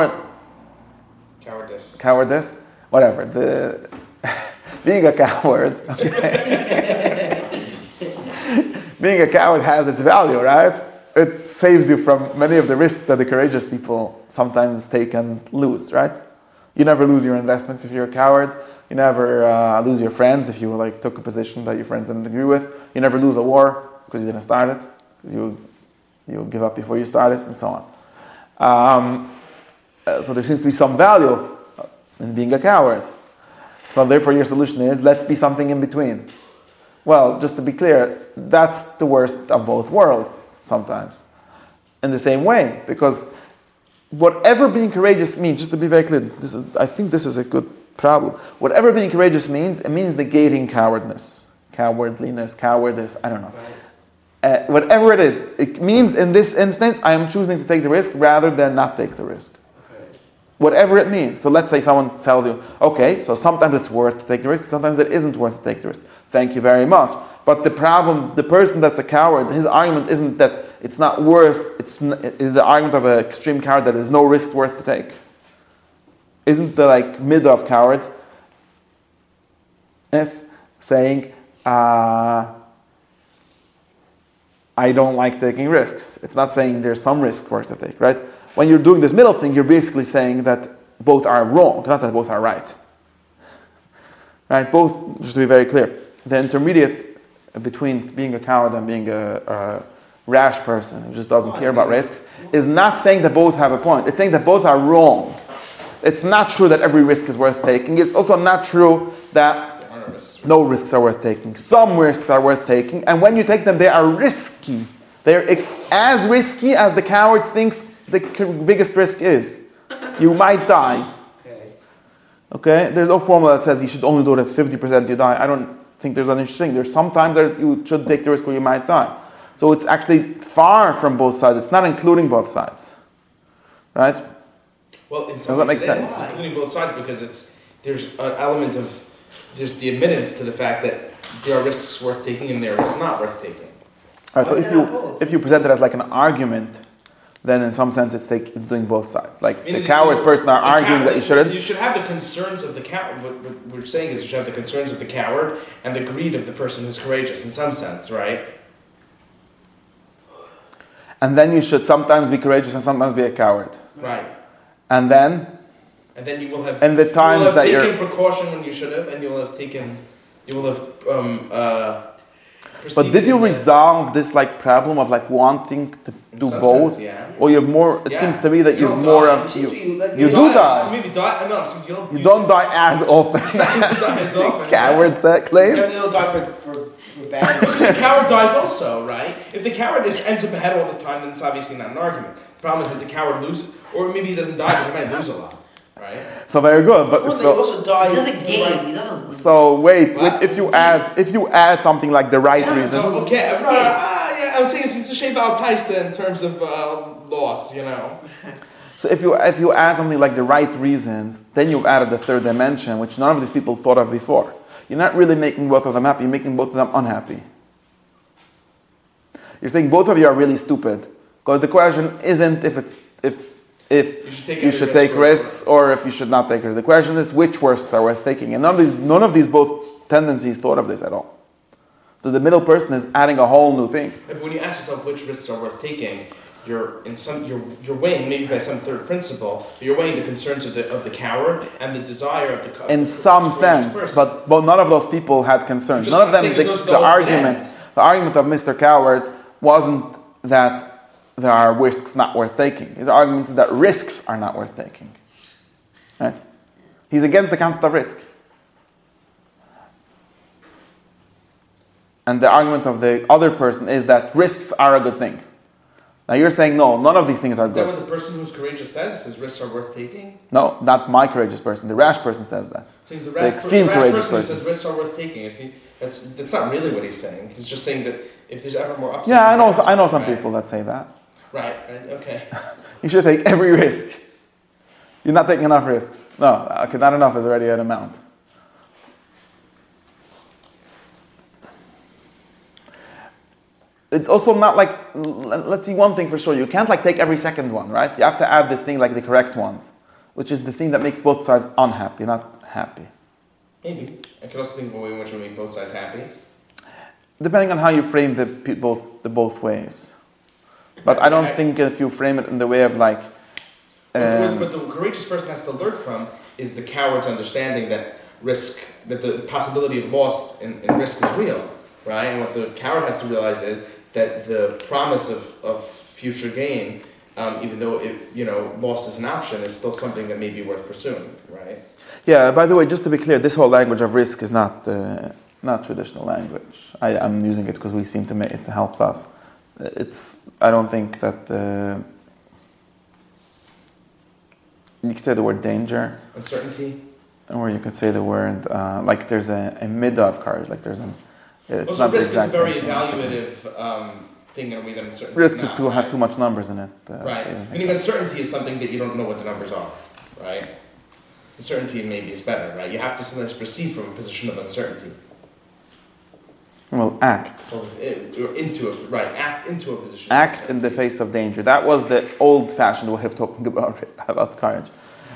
S1: Cowardice, whatever. Being a coward, okay. Being a coward has its value, right? It saves you from many of the risks that the courageous people sometimes take and lose, right? You never lose your investments if you're a coward. You never lose your friends if you took a position that your friends didn't agree with. You never lose a war because you didn't start it, because you give up before you start it, and so on. So there seems to be some value in being a coward. So therefore your solution is, let's be something in between. Well, just to be clear, that's the worst of both worlds sometimes. In the same way, because whatever being courageous means, just to be very clear, I think this is a good problem. Whatever being courageous means, it means negating cowardliness, cowardice, I don't know. Whatever it is, it means in this instance, I am choosing to take the risk rather than not take the risk. Okay. Whatever it means. So let's say someone tells you, okay, so sometimes it's worth to take the risk, sometimes it isn't worth to take the risk. Thank you very much. But the problem, the person that's a coward, his argument isn't that it's not worth, it's the argument of an extreme coward that there's no risk worth to take. Isn't the mid of coward saying, I don't like taking risks. It's not saying there's some risk worth to take, right? When you're doing this middle thing, you're basically saying that both are wrong, not that both are right. Right? Both, just to be very clear, the intermediate between being a coward and being a rash person who just doesn't care about risks is not saying that both have a point. It's saying that both are wrong. It's not true that every risk is worth taking. It's also not true that no risks are worth taking. Some risks are worth taking, and when you take them, they are risky. They're as risky as the coward thinks the biggest risk is. You might die. Okay? There's no formula that says you should only do it at 50% you die. I don't think there's an interesting. There's sometimes that you should take the risk where you might die. So it's actually far from both sides. It's not including both sides. Right?
S4: Well, in some ways it's including both sides because there's an element of there's the admittance to the fact that there are risks worth taking and there are risks not worth taking.
S1: All right, so if you present it as an argument, then in some sense it's doing both sides. The coward person are arguing that you shouldn't.
S4: You should have the concerns of the coward. What we're saying is you should have the concerns of the coward and the greed of the person who's courageous in some sense, right?
S1: And then you should sometimes be courageous and sometimes be a coward.
S4: Right.
S1: And then
S4: you will have.
S1: And the times that you're
S4: taken precaution when you should have, and you will have.
S1: But did you resolve this problem of wanting to do
S4: some
S1: both,
S4: sense, yeah.
S1: or you have more. It
S4: Yeah.
S1: seems to me that
S4: You
S1: you have
S4: don't
S1: more
S4: die.
S1: of
S2: You
S1: you.
S2: like,
S1: You do die.
S4: Maybe die. No, I'm saying
S1: You don't die as often.
S4: You don't die as often.
S1: Cowards that
S2: you
S1: claims.
S2: definitely don't die for bad
S4: Because the
S2: reasons.
S4: coward dies also, right? If the coward ends up ahead all the time, then it's obviously not an argument. The problem is that the coward loses, or maybe he doesn't die, but he might lose a lot, right?
S1: So very good, but
S2: Well, they
S1: so
S2: also die.
S3: He doesn't
S2: right.
S3: gain, he doesn't.
S1: so wait.
S4: What?
S1: If you add something like the right
S3: It doesn't
S1: reasons.
S3: total-
S4: Okay,
S3: It's a
S4: yeah, I'm saying it's a shame about Tyson in terms of loss, you know.
S1: So if you add something like the right reasons, then you've added the third dimension, which none of these people thought of before. You're not really making both of them happy. You're making both of them unhappy. You're saying both of you are really stupid, because the question isn't if you should take risks or if you should not take risks. The question is which risks are worth taking, and none of these both tendencies thought of this at all. So the middle person is adding a whole new thing.
S4: But when you ask yourself which risks are worth taking, you're weighing maybe by some third principle, but you're weighing the concerns of the coward and the desire of the
S1: In some sense,
S4: person.
S1: but none of those people had concerns.
S4: Just
S1: None of them.
S4: saying that those
S1: The
S4: don't
S1: argument,
S4: end.
S1: the argument of Mr. Coward wasn't that there are risks not worth taking. His argument is that risks are not worth taking. Right? He's against the concept of risk. And the argument of the other person is that risks are a good thing. Now you're saying no, none of these things are
S4: Is that
S1: good.
S4: what the person who's courageous says? Says risks are worth taking?
S1: No, not my courageous person. The rash person says that.
S4: So he's
S1: The extreme courageous
S4: person who
S1: person.
S4: says risks are worth taking. Is he? That's not really what he's saying. He's just saying that if there's ever more upside.
S1: Yeah, I
S4: than
S1: know.
S4: downside,
S1: I know some
S4: right?
S1: people that say that.
S4: Right. Okay.
S1: You should take every risk. You're not taking enough risks. No, okay, not enough is already an amount. It's also not like, let's see one thing for sure. You can't like take every second one, right? You have to add this thing like the correct ones, which is the thing that makes both sides unhappy, not happy.
S4: Maybe. I could also think of a way in which will make both sides happy.
S1: Depending on how you frame the both ways. But I don't think if you frame it in the way of like,
S4: What the courageous person has to learn from is the coward's understanding that the possibility of loss in risk is real, right? And what the coward has to realize is that the promise of future gain, even though loss is an option, is still something that may be worth pursuing, right?
S1: yeah, by the way, just to be clear, this whole language of risk is not traditional language. I'm using it because we seem to make it helps us. I don't think that you could say the word danger,
S4: Uncertainty.
S1: or you could say the word like there's a midah of courage. Like there's it's
S4: Also,
S1: not the
S4: risk is a
S1: exact
S4: very
S1: same thing as the
S4: evaluative thing in a way that uncertainty
S1: risk
S4: is
S1: is
S4: not,
S1: too, has
S4: right?
S1: too much numbers in it.
S4: Right.
S1: to think
S4: Meaning
S1: of.
S4: uncertainty is something that you don't know what the numbers are, right? Uncertainty maybe is better, right? You have to sometimes proceed from a position of uncertainty.
S1: Well, act.
S4: Or act into a position.
S1: Act in the face of danger. That was the old-fashioned way of talking about courage.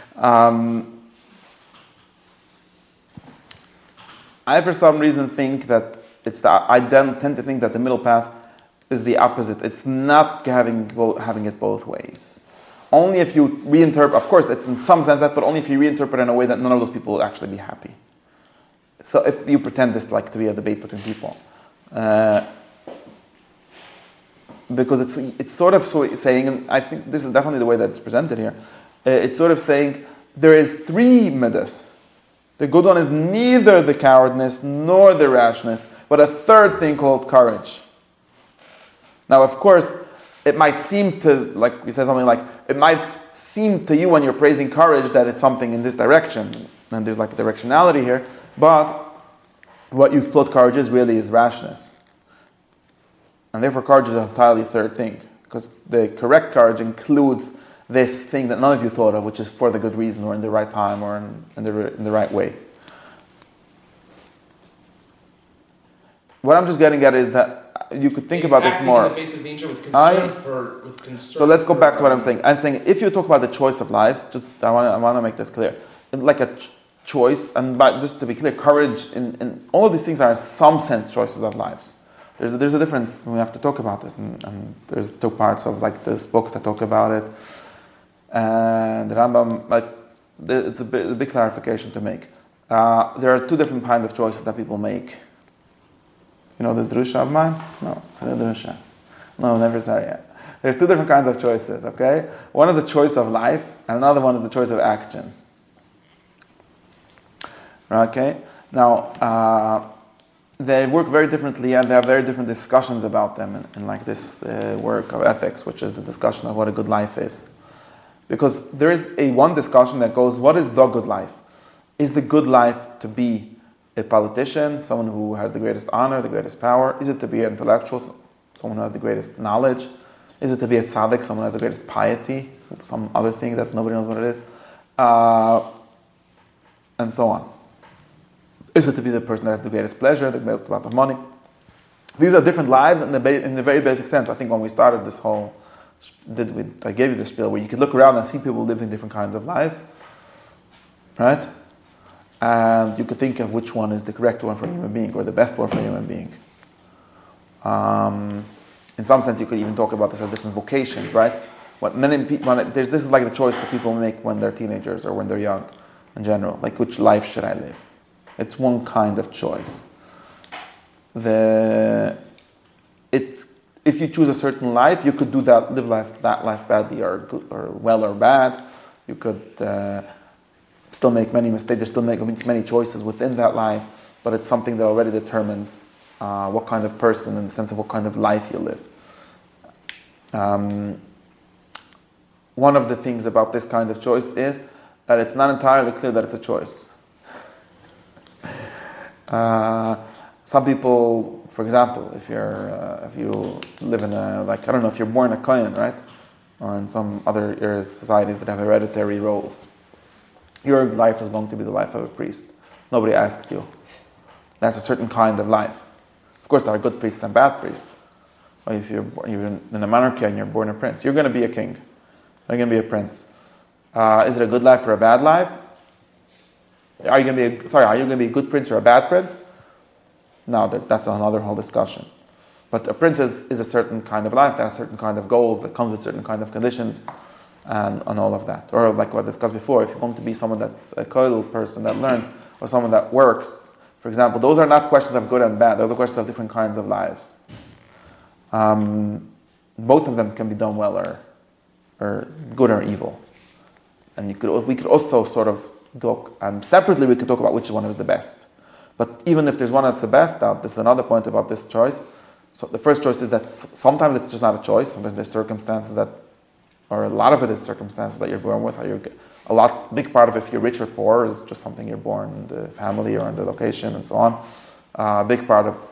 S1: I, for some reason, think that I tend to think that the middle path is the opposite. It's not having it both ways. Only if you reinterpret, of course, it's in some sense that, but only if you reinterpret in a way that none of those people will actually be happy. So if you pretend this like to be a debate between people, because it's sort of saying, and I think this is definitely the way that it's presented here. It's sort of saying there is three midas. The good one is neither the cowardness nor the rashness, but a third thing called courage. Now, of course, it might seem to, like we said something like, it might seem to you when you're praising courage that it's something in this direction, and there's like a directionality here, but what you thought courage is really is rashness. And therefore courage is an entirely third thing, because the correct courage includes this thing that none of you thought of, which is for the good reason, or in the right time, or in the right way. What I'm just getting at is that you could think about this more.
S4: In the face of danger with concern
S1: So let's go back to what I'm saying. I'm saying if you talk about the choice of lives, I want to make this clear. Like a choice, and just to be clear, courage in all of these things are in some sense choices of lives. There's a difference. We have to talk about this, and there's two parts of like this book that talk about it. And the Rambam, it's a big clarification to make. There are two different kinds of choices that people make. You know this drusha of mine? No, it's not a drusha. No, never saw it yet. There's two different kinds of choices, okay? One is a choice of life, and another one is a choice of action. Okay? Now, they work very differently, and they have very different discussions about them in like this work of ethics, which is the discussion of what a good life is. Because there is one discussion that goes, what is the good life? Is the good life to be a politician, someone who has the greatest honor, the greatest power? Is it to be an intellectual, someone who has the greatest knowledge? Is it to be a tzaddik, someone who has the greatest piety? Some other thing that nobody knows what it is? And so on. Is it to be the person that has the greatest pleasure, the greatest amount of money? These are different lives in the very basic sense. I think when we started this whole, I gave you the spiel where you could look around and see people living different kinds of lives, right? And you could think of which one is the correct one for a human being or the best one for a human being. In some sense, you could even talk about this as different vocations, right? This is like the choice that people make when they're teenagers or when they're young, in general. Like, which life should I live? It's one kind of choice. If you choose a certain life, you could do that, live that life badly or good, or well or bad. You could still make many mistakes. There's still make many choices within that life, but it's something that already determines what kind of person, in the sense of what kind of life you live. One of the things about this kind of choice is that it's not entirely clear that it's a choice. Some people, for example, if you live in if you're born a kohen, right, or in some other areas, societies that have hereditary roles, your life is going to be the life of a priest. Nobody asked you. That's a certain kind of life. Of course, there are good priests and bad priests. Or if you're in a monarchy and you're born a prince, you're going to be a king. You're going to be a prince. Is it a good life or a bad life? Are you going to be a good prince or a bad prince? No, that's another whole discussion. But a prince is a certain kind of life, that has certain kind of goals, that comes with certain kind of conditions, and all of that. Or like what I discussed before, if you're going to be someone a koil person that learns, or someone that works, for example, those are not questions of good and bad, those are questions of different kinds of lives. Both of them can be done well or good or evil. And we could also sort of talk, separately we could talk about which one is the best. But even if there's one that's the best, this is another point about this choice. So the first choice is that sometimes it's just not a choice. Sometimes there's circumstances or a lot of it is circumstances that you're born with. Big part of if you're rich or poor is just something you're born in the family or in the location and so on. Big part of,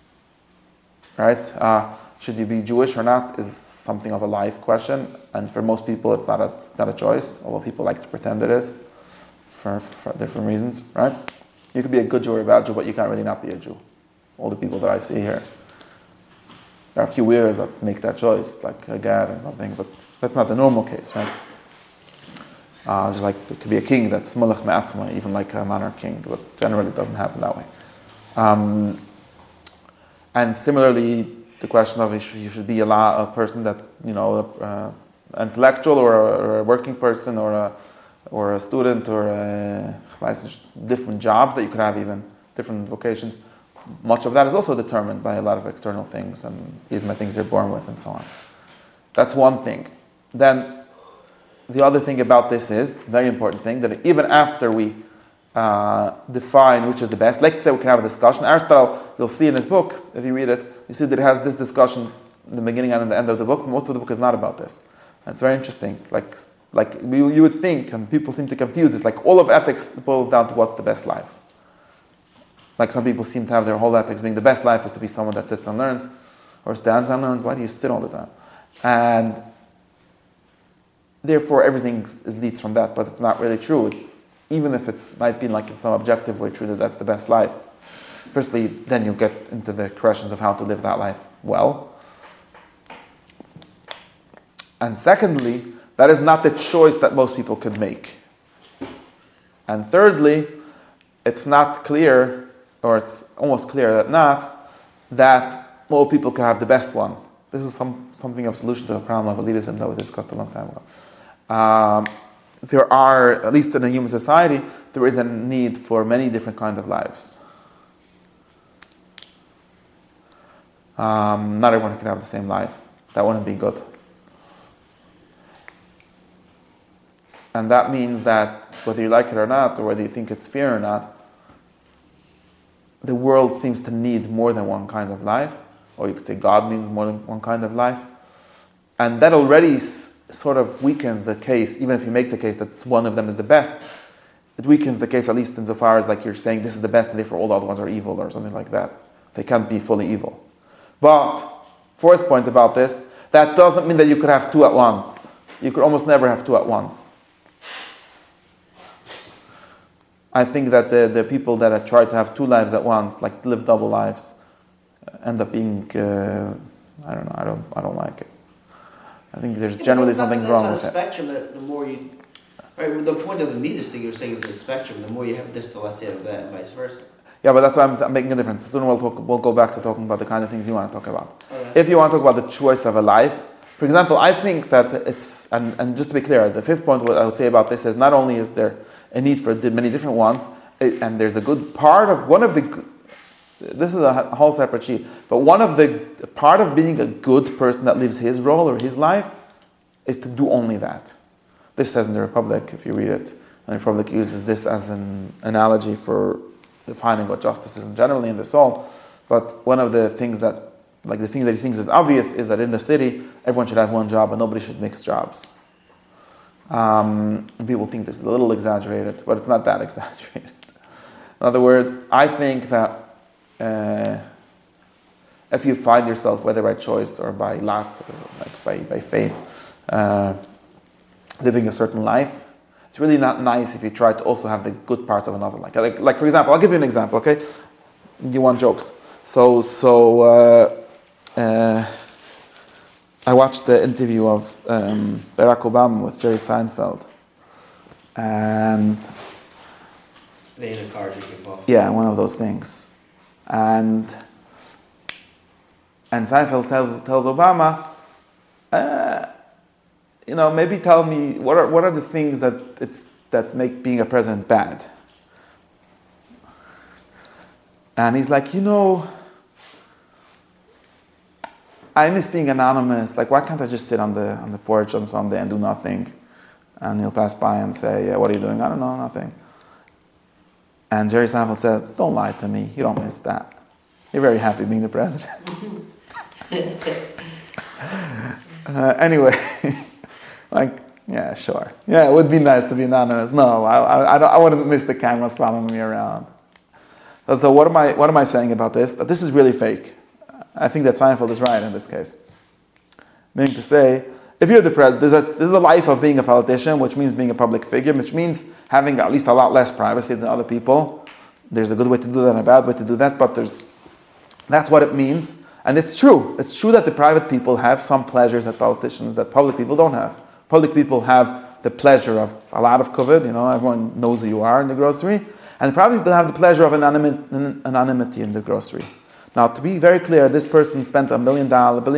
S1: right? Should you be Jewish or not is something of a life question. And for most people, it's not a choice, although people like to pretend it is for different reasons, right? You could be a good Jew or a bad Jew, but you can't really not be a Jew. All the people that I see here. There are a few weirdos that make that choice, like a Gad or something, but that's not the normal case, right? Just like it could be a king that's Mulach Me'atzma, even like a monarch king, but generally it doesn't happen that way. And similarly, the question of if you should be a person that, intellectual or a working person or a student or different jobs that you could have, even different vocations. Much of that is also determined by a lot of external things and even by things you're born with and so on. That's one thing. Then the other thing about this is, very important thing, that even after we define which is the best, let's say we can have a discussion. Aristotle, you'll see in his book, if you read it, you see that it has this discussion in the beginning and in the end of the book. Most of the book is not about this. And it's very interesting. You would think, and people seem to confuse this, like all of ethics boils down to what's the best life. Like some people seem to have their whole ethics being the best life is to be someone that sits and learns, or stands and learns. Why do you sit all the time? And therefore everything leads from that, but it's not really true. Even if it might be like in some objective way true that that's the best life. Firstly, then you get into the questions of how to live that life well. And secondly, that is not the choice that most people could make. And thirdly, it's not clear, or it's almost clear that all people can have the best one. This is something of a solution to the problem of elitism that we discussed a long time ago. There are, at least in a human society, there is a need for many different kinds of lives. Not everyone can have the same life. That wouldn't be good. And that means that whether you like it or not, or whether you think it's fair or not, the world seems to need more than one kind of life, or you could say God needs more than one kind of life. And that already sort of weakens the case, even if you make the case that one of them is the best, it weakens the case, at least insofar as like you're saying this is the best and therefore all the other ones are evil or something like that. They can't be fully evil. But, fourth point about this, that doesn't mean that you could have two at once. You could almost never have two at once. I think that the people that have tried to have two lives at once, like live double lives, end up being, I don't know, I don't like it. I think there's generally something wrong with it.
S5: That's on a spectrum, the more you... Right, the point of the Midas thing you're saying is a spectrum. The more you have this, the less you have that, and vice versa.
S1: Yeah, but that's why I'm making a difference. Soon we'll go back to talking about the kind of things you want to talk about.
S5: Right.
S1: If you want to talk about the choice of a life, for example, I think that it's, and just to be clear, the fifth point, what I would say about this is not only is there a need for many different ones, and there's a good part of one of the, this is a whole separate sheet, but one of the part of being a good person that lives his role or his life is to do only that. This says in the Republic, if you read it, and the Republic uses this as an analogy for defining what justice is generally in the soul. But one of the things that, like the thing that he thinks is obvious, is that in the city, everyone should have one job and nobody should mix jobs. And people think this is a little exaggerated, but it's not that exaggerated. In other words, I think that if you find yourself, whether by choice or by lot, or like by fate, living a certain life, it's really not nice if you try to also have the good parts of another life. Like for example, I'll give you an example, okay? You want jokes. So I watched the interview of Barack Obama with Jerry Seinfeld. And
S5: They in a car drinking coffee.
S1: yeah, one of those things. And Seinfeld tells Obama, maybe tell me what are the things that make being a president bad. And he's like, I miss being anonymous. Like, why can't I just sit on the porch on Sunday and do nothing? And he'll pass by and say, yeah, what are you doing? I don't know, nothing. And Jerry Seinfeld says, don't lie to me. You don't miss that. You're very happy being the president. Anyway, like, yeah, sure. Yeah, it would be nice to be anonymous. No, I wouldn't miss the cameras following me around. So what am I saying about this? That this is really fake. I think that Seinfeld is right in this case. Meaning to say, if you're the president, there's a life of being a politician, which means being a public figure, which means having at least a lot less privacy than other people. There's a good way to do that and a bad way to do that, but that's what it means. And it's true. It's true that the private people have some pleasures that public people don't have. Public people have the pleasure of a lot of kavod, everyone knows who you are in the grocery. And private people have the pleasure of anonymity in the grocery. Now, to be very clear, this person spent $1 billion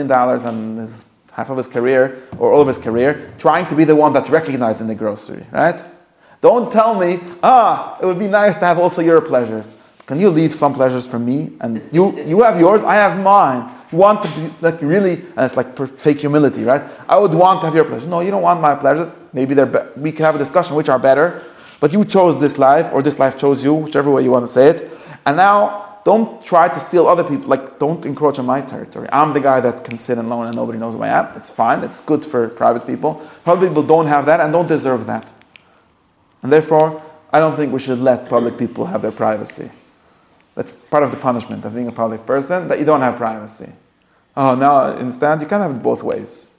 S1: on half of his career, or all of his career, trying to be the one that's recognized in the grocery, right? Don't tell me, it would be nice to have also your pleasures. Can you leave some pleasures for me? And you have yours, I have mine. You want to be like really, and it's like fake humility, right? I would want to have your pleasures. No, you don't want my pleasures. Maybe we can have a discussion which are better, but you chose this life, or this life chose you, whichever way you want to say it. And now, don't try to steal other people. Like, don't encroach on my territory. I'm the guy that can sit alone and nobody knows who I am. It's fine. It's good for private people. Public people don't have that and don't deserve that. And therefore, I don't think we should let public people have their privacy. That's part of the punishment of being a public person, that you don't have privacy. Oh, now, instead, you can't have it both ways.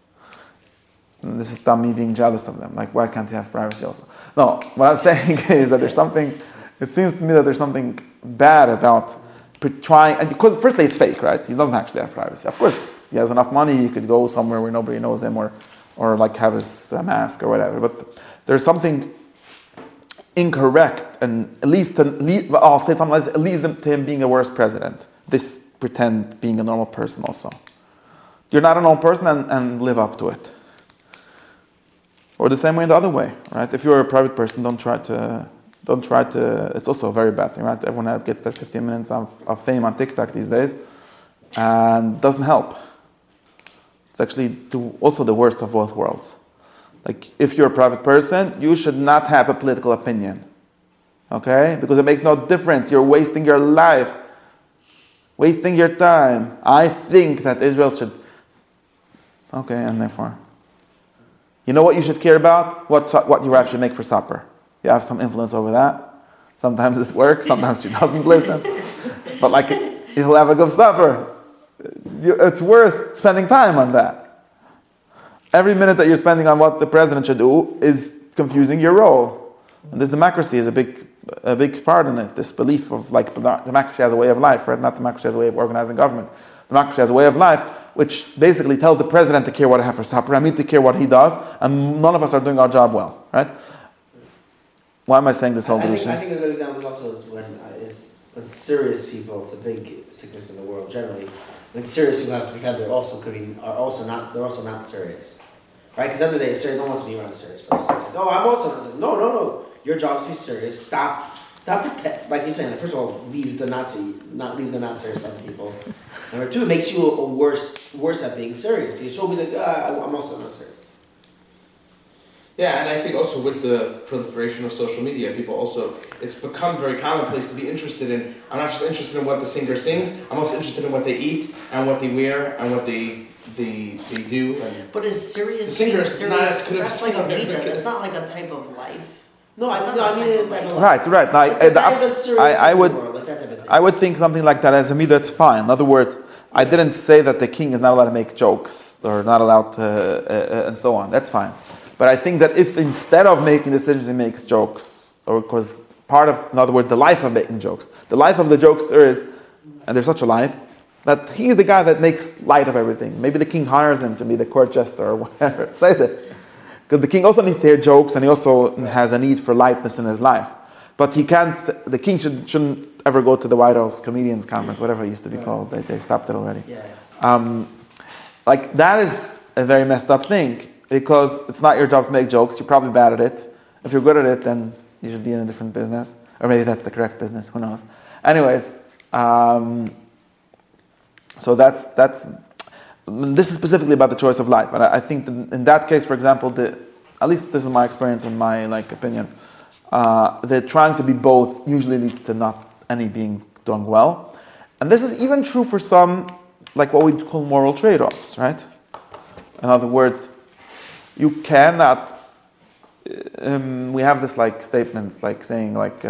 S1: And this is me being jealous of them. Like, why can't you have privacy also? No, what I'm saying is that it seems to me that there's something bad about trying, and because firstly it's fake, right? He doesn't actually have privacy. Of course, he has enough money, he could go somewhere where nobody knows him, or like have his mask or whatever. But there's something incorrect, and at least I'll say something like this, it leads to him being a worse president. This pretend being a normal person also. You're not a normal person and live up to it. Or the same way the other way, right? If you're a private person, don't try to, it's also a very bad thing, right? Everyone gets their 15 minutes of fame on TikTok these days, and doesn't help. It's actually also the worst of both worlds. Like, if you're a private person, you should not have a political opinion. Okay? Because it makes no difference. You're wasting your life, wasting your time. I think that Israel should. Okay, and therefore. You know what you should care about? What your wife should make for supper. You have some influence over that. Sometimes it works, sometimes she doesn't listen. But like, he'll have a good supper. It's worth spending time on that. Every minute that you're spending on what the president should do is confusing your role. And this democracy is a big part in it. This belief of like democracy as a way of life, right? Not democracy as a way of organizing government. Democracy as a way of life, which basically tells the president to care what I have for supper, and me to care what he does, and none of us are doing our job well, right? Why am I saying this whole
S5: I
S1: delusion?
S5: think a good example is also when serious people, it's a big sickness in the world generally, when serious people have to pretend they're also not serious. Right? Because at the end of the day, serious, no one wants to be around a serious person. It's like, oh, I'm also not serious. No. Your job is to be serious. Stop like you're saying, like, first of all, leave the not serious other people. Number two, it makes you worse at being serious. You're always like, I'm also not serious.
S4: Yeah, and I think also with the proliferation of social media, people also, it's become very commonplace to be interested in, I'm not just interested in what the singer sings, I'm also interested in what they eat, and what they wear, and what they do. And
S3: But is serious
S4: the singer
S3: being
S4: is
S3: serious,
S4: not as good
S3: that's
S4: as
S3: like a
S4: someone
S3: meter,
S4: who-
S3: it's not like a type of life.
S5: No, I mean it like a
S1: Right. Now, I would think something like that as a me that's fine. In other words, I didn't say that the king is not allowed to make jokes or not allowed to and so on. That's fine. But I think that if instead of making decisions he makes jokes, or because part of, in other words, the life of making jokes, the life of the jokester is, and there's such a life, that he's the guy that makes light of everything. Maybe the king hires him to be the court jester or whatever. Say that. Because the king also needs to hear jokes, and he also has a need for lightness in his life. But he can't, the king shouldn't ever go to the White House Comedians Conference, whatever it used to be called. They stopped it already.
S5: Yeah.
S1: Like, that is a very messed up thing, because it's not your job to make jokes. You're probably bad at it. If you're good at it, then you should be in a different business. Or maybe that's the correct business, who knows. Anyways, so that's this is specifically about the choice of life. And I think that in that case, for example, at least this is my experience and my opinion, the trying to be both usually leads to not any being done well. And this is even true for some, like what we call moral trade-offs, right? In other words, you cannot, we have this like statements like saying like,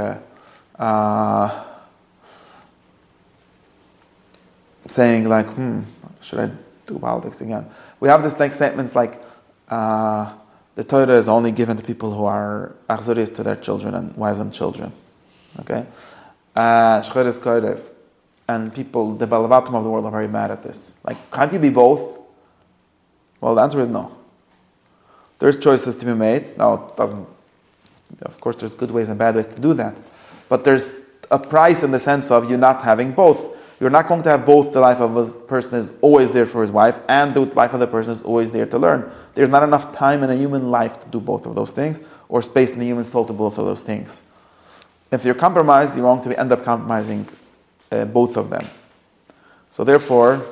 S1: should I do politics again? We have this like statements like, the Torah is only given to people who are achzorius to their children and wives and children. Okay? Shcheres kodev. And people, the Balavatim of the world, are very mad at this. Like, can't you be both? Well, the answer is no. There's choices to be made. Now, it doesn't, of course, there's good ways and bad ways to do that. But there's a price in the sense of you not having both. You're not going to have both. The life of a person is always there for his wife, and the life of the person is always there to learn. There's not enough time in a human life to do both of those things, or space in the human soul to do both of those things. If you're compromised, you're going to end up compromising both of them. So therefore,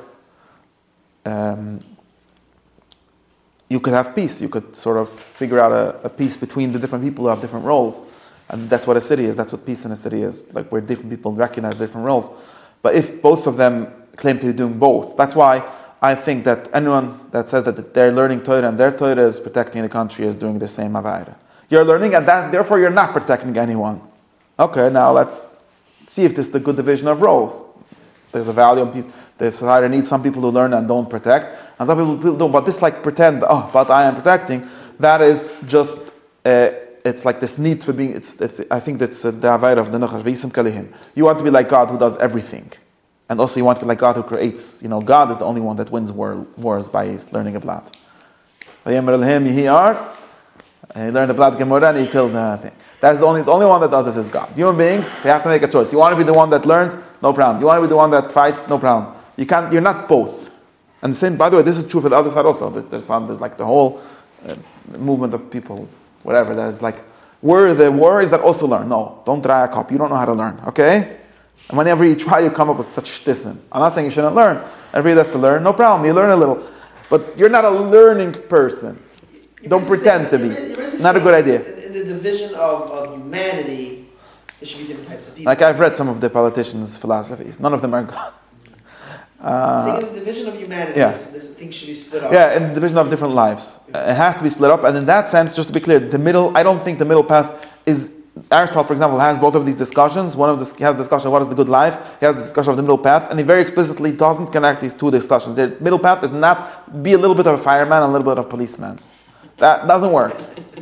S1: you could have peace. You could sort of figure out a peace between the different people who have different roles. And that's what a city is. That's what peace in a city is. Like, where different people recognize different roles. But if both of them claim to be doing both, that's why I think that anyone that says that they're learning Torah and their Torah is protecting the country is doing the same Avaida. You're learning, and that therefore you're not protecting anyone. Okay, now let's see if this is the good division of roles. There's a value in people. The society needs some people who learn and don't protect, and some people don't. But this like pretend, but I am protecting. That is just it's like this need for being. I think that's the Avaida of the Nachash V'Yisim Kalihim. You want to be like God who does everything, and also you want to be like God who creates. God is the only one that wins wars by his learning a blad. He learned a blad Gemara and he killed the thing. That's the only one that does this is God. Human beings, they have to make a choice. You want to be the one that learns? No problem. You want to be the one that fights? No problem. You're not both. And the same, by the way, this is true for the other side also. There's like the whole movement of people, whatever, that is like, we're the warriors that also learn. No, don't dry a cup. You don't know how to learn, okay? And whenever you try, you come up with such shtissim. I'm not saying you shouldn't learn. Everybody has to learn. No problem. You learn a little. But you're not a learning person. Don't pretend to be. Not a good idea.
S5: In the division of humanity, there should be different types of people.
S1: Like I've read some of the politicians' philosophies. None of them are good.
S5: Saying in the division of humanity,
S1: yeah.
S5: this thing should be split up.
S1: Yeah, in the division of different lives. It has to be split up. And in that sense, just to be clear, I don't think the middle path is... Aristotle, for example, has both of these discussions. He has discussion of what is the good life. He has the discussion of the middle path. And he very explicitly doesn't connect these two discussions. The middle path is not be a little bit of a fireman and a little bit of a policeman. That doesn't work.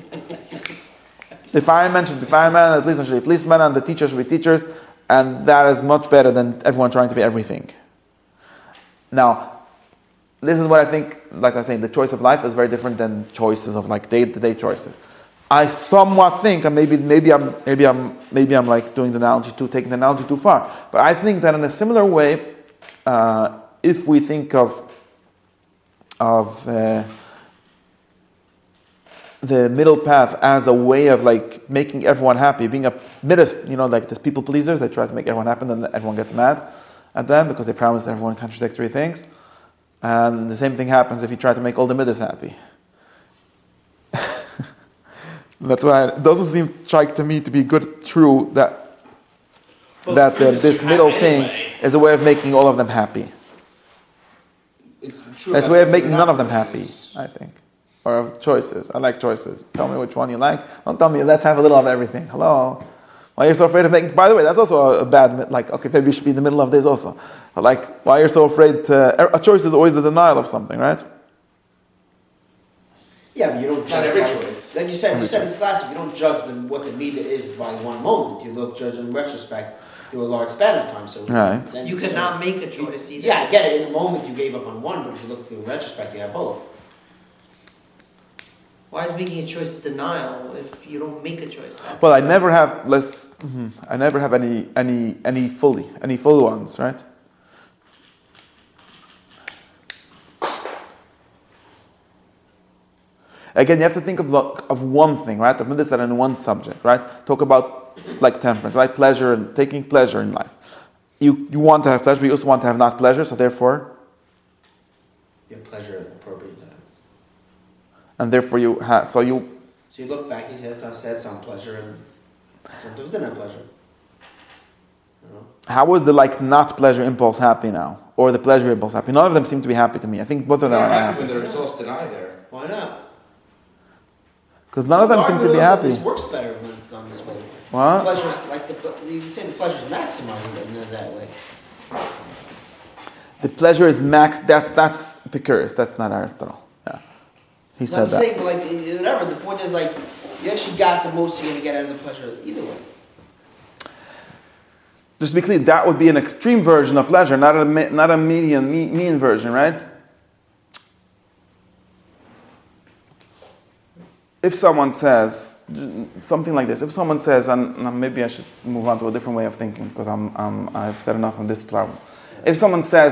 S1: The fireman should be fireman, and the policeman should be policeman, and the teachers should be teachers. And that is much better than everyone trying to be everything. Now, this is what I think, like I say, the choice of life is very different than choices of like day-to-day choices. I somewhat think, and maybe I'm like doing the analogy taking the analogy too far. But I think that in a similar way, if we think of the middle path as a way of like making everyone happy, being a like these people pleasers, they try to make everyone happy, and then everyone gets mad at them because they promise everyone contradictory things. And the same thing happens if you try to make all the middas happy. That's why it doesn't seem like to me to be true that this middle thing is a way of making all of them happy.
S4: It's true.
S1: It's a way of making none of them happy, I think. Or of choices. I like choices. Tell me which one you like. Don't tell me, let's have a little of everything. Hello? Why are you so afraid of making... By the way, that's also a bad... Like, okay, maybe you should be in the middle of this also. But like, why are you so afraid to... A choice is always the denial of something, right?
S5: Yeah, but you don't judge...
S4: Not every choice.
S5: Like you said this last week, you don't judge what the media is by one moment. You judge in retrospect through a large span of time. So
S1: right.
S3: You cannot make a choice either.
S5: Yeah, I get it. In the moment, you gave up on one, but if you look through retrospect, you have both.
S3: Why is making a choice denial if you don't make a choice?
S1: Well, I never have any full ones, right? Again, you have to think of one thing, right? Of this that in one subject, right? Talk about like temperance, right? Pleasure and taking pleasure in life. You want to have pleasure, but you also want to have not pleasure, so therefore
S5: You have pleasure at appropriate times.
S1: and therefore you have
S5: So you look back, he said some pleasure and sometimes didn't have pleasure. You know?
S1: how is the like not pleasure impulse happy now? Or the pleasure impulse happy? None of them seem to be happy to me. I think both of them are
S4: happy
S1: happy.
S4: when the results deny there.
S5: Why not?
S1: Because none of them seem to be happy.
S5: This works better when it's done this way.
S1: What?
S5: Pleasure's like you can say the pleasure's maximizing in that way.
S1: The pleasure is max. That's Epicurus. That's not Aristotle. Yeah, he
S5: I'm
S1: said that.
S5: saying, but like whatever. The point is like you actually got the most you're gonna get out of the pleasure either way.
S1: Just to be clear, that would be an extreme version of pleasure, not a median mean version, right? If someone says something like this, if someone says, and maybe I should move on to a different way of thinking because I've said enough on this problem. If someone says,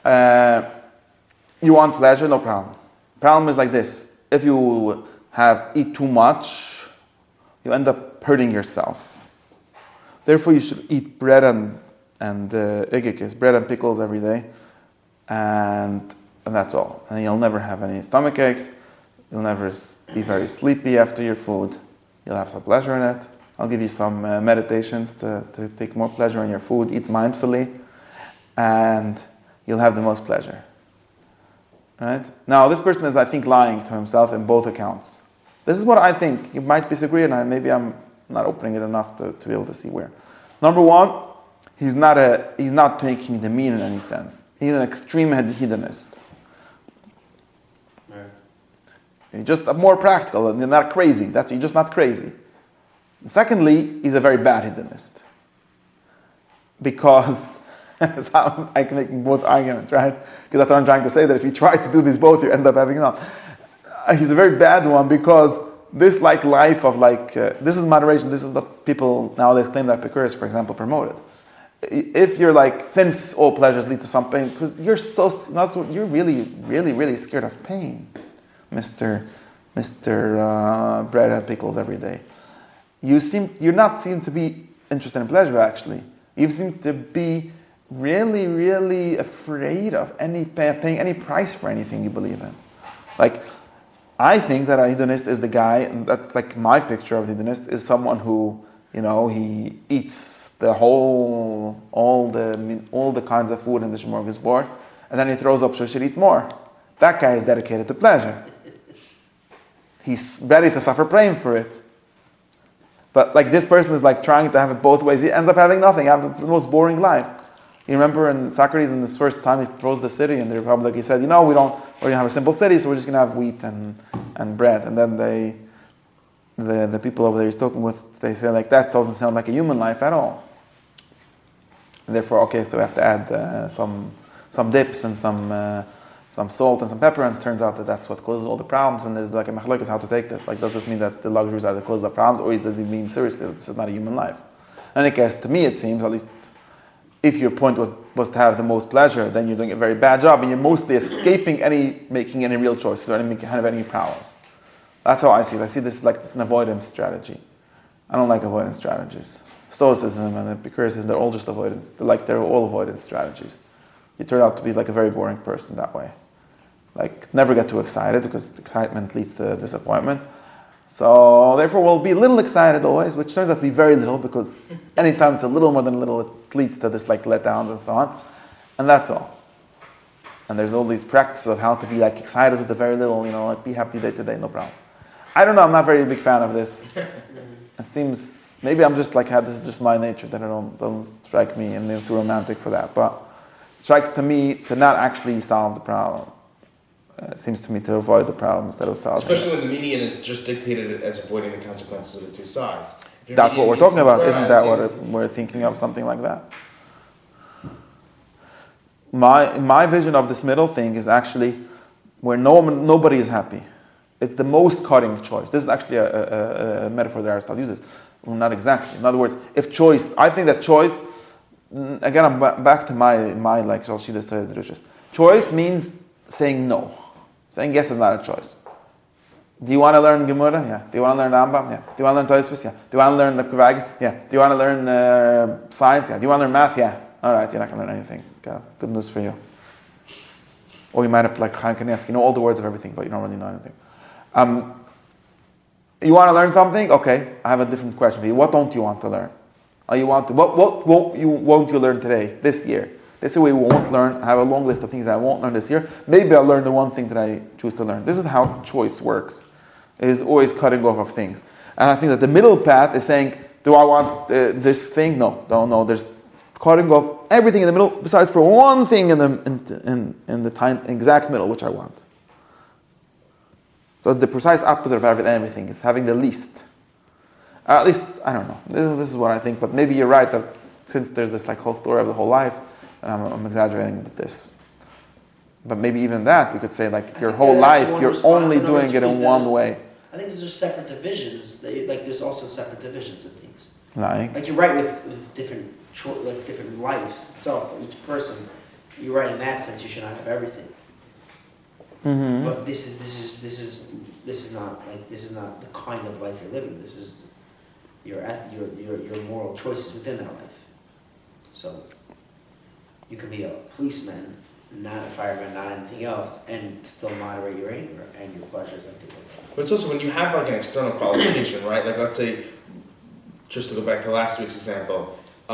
S1: you want pleasure, no problem. Problem is like this: if you eat too much, you end up hurting yourself. Therefore, you should eat bread and bread and pickles every day, and that's all. And you'll never have any stomach aches. You'll never be very sleepy after your food. You'll have some pleasure in it. I'll give you some meditations to take more pleasure in your food. Eat mindfully, and you'll have the most pleasure. Right? Now, this person is, I think, lying to himself in both accounts. This is what I think. You might disagree, and maybe I'm not opening it enough to be able to see where. Number one, he's not taking the mean in any sense. He's an extreme hedonist. He's just more practical and not crazy. He's just not crazy. And secondly, he's a very bad hedonist. Because that's how I can make both arguments, right? Because that's what I'm trying to say, that if you try to do these both, you end up having enough. He's a very bad one because this life of this is moderation. This is what people nowadays claim that Epicurus, for example, promoted. If you're since all pleasures lead to some pain, because you're really, really, really scared of pain. Mr. Bread and pickles every day. You're not seem to be interested in pleasure actually. You seem to be really, really afraid of paying any price for anything you believe in. I think that a hedonist is the guy, and that's like my picture of a hedonist, is someone who, he eats all the kinds of food in the smorgasbord, and then he throws up so he should eat more. That guy is dedicated to pleasure. He's ready to suffer pain for it. But like this person is like trying to have it both ways. He ends up having nothing, have the most boring life. You remember in Socrates, in his first time he proposed the city in the Republic, he said, we're going to have a simple city, so we're just going to have wheat and bread. And then the people over there he's talking with, they say like, that doesn't sound like a human life at all. And therefore, okay, so we have to add some dips and some salt and some pepper, and it turns out that that's what causes all the problems, and there's like a machlokes how to take this. Like, does this mean that the luxuries are the cause of problems, or does it mean seriously that this is not a human life? In any case, to me it seems, at least, if your point was to have the most pleasure, then you're doing a very bad job, and you're mostly escaping making any real choices, or any problems. That's how I see it. I see this like it's an avoidance strategy. I don't like avoidance strategies. Stoicism and Epicureanism, they're all just avoidance. They're all avoidance strategies. You turn out to be like a very boring person that way. Like, never get too excited, because excitement leads to disappointment. So, therefore, we'll be a little excited always, which turns out to be very little, because anytime it's a little more than a little, it leads to this like letdowns and so on. And that's all. And there's all these practices of how to be like excited with the very little, like be happy day to day, no problem. I don't know, I'm not very big fan of this. It seems, maybe I'm just like, this is just my nature, that doesn't strike me, and they're too romantic for that. But it strikes to me to not actually solve the problem. It seems to me to avoid the problem instead of solving
S4: Especially
S1: it.
S4: when the median is just dictated as avoiding the consequences of the two sides.
S1: That's what we're talking about. Isn't that what we're thinking of, something like that? My vision of this middle thing is actually where nobody is happy. It's the most cutting choice. This is actually a metaphor that Aristotle uses. Well, not exactly. In other words, if choice, I think that choice, again, I'm back to my like, choice means saying no. Saying yes is not a choice. Do you want to learn Gemara? Yeah. Do you want to learn Rambam? Yeah. Do you want to learn Tosfos? Yeah. Do you want to learn Kavag? Yeah. Do you want to learn science? Yeah. Do you want to learn math? Yeah. All right, you're not going to learn anything. Okay. Good news for you. Or you might have, like Chaim Kanievsky, all the words of everything, but you don't really know anything. You want to learn something? Okay, I have a different question for you. What don't you want to learn? What won't you learn today, this year? This is what we won't learn. I have a long list of things that I won't learn this year. Maybe I'll learn the one thing that I choose to learn. This is how choice works. It is always cutting off of things. And I think that the middle path is saying, do I want this thing? No. There's cutting off everything in the middle, besides for one thing in the time exact middle, which I want. So it's the precise opposite of everything. It's having the least. At least, I don't know. This is what I think. But maybe you're right that since there's this like whole story of the whole life, and I'm exaggerating with this. But maybe even that, you could say like your whole life, you're only doing it in one way.
S2: I think there's just separate divisions. There's also separate divisions of things.
S1: Like
S2: you're right with different different lives itself for each person. You're right in that sense. You should not have everything.
S1: Mm-hmm.
S2: But this is not the kind of life you're living. This is your moral choices within that life. So you can be a policeman, not a fireman, not anything else, and still moderate your anger and your pleasures and things like that.
S4: But it's also when you have like an external qualification, right? Like let's say, just to go back to last week's example,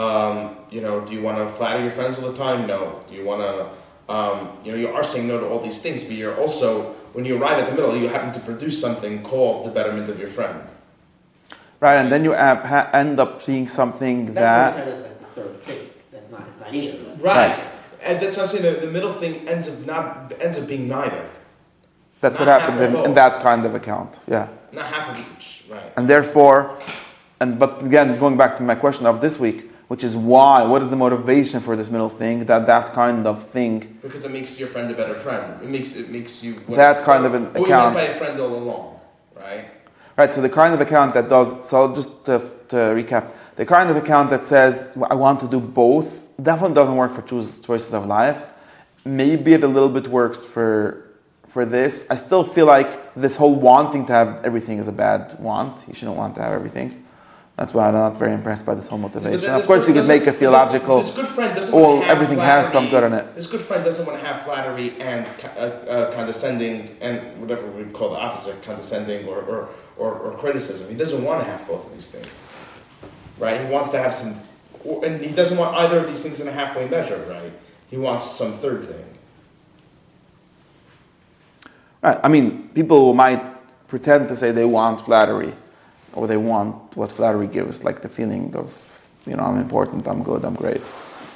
S4: do you want to flatter your friends all the time? No. Do you want to, you are saying no to all these things, but you're also, when you arrive at the middle, you happen to produce something called the betterment of your friend.
S1: Right, and then you end up being something
S2: that's like the third thing. It's not either.
S4: Right. And that's what I'm saying. The middle thing ends up being neither.
S1: That's
S4: Not
S1: what happens
S4: half
S1: in that kind of account. Yeah.
S4: Not half of each. Right.
S1: And therefore, but again, going back to my question of this week, which is why? What is the motivation for this middle thing? That kind of thing.
S4: Because it makes your friend a better friend. It makes you.
S1: That kind of an account.
S4: We meant by a friend all along, right?
S1: Right. So the kind of account that does. So just to recap, the kind of account that says I want to do both definitely doesn't work for choices of lives. Maybe it a little bit works for this. I still feel like this whole wanting to have everything is a bad want. You shouldn't want to have everything. That's why I'm not very impressed by this whole motivation.
S4: But
S1: Of course, you could make a theological.
S4: This good friend doesn't want to have
S1: Everything
S4: flattery.
S1: has some good in it.
S4: This good friend doesn't want to have flattery and condescending and whatever we call the opposite, condescending or criticism. He doesn't want to have both of these things, right? He wants to have some, and he doesn't want either of these things in a halfway measure, right? He wants some third thing.
S1: Right. I mean, people might pretend to say they want flattery, or they want what flattery gives, like the feeling of, I'm important, I'm good, I'm great.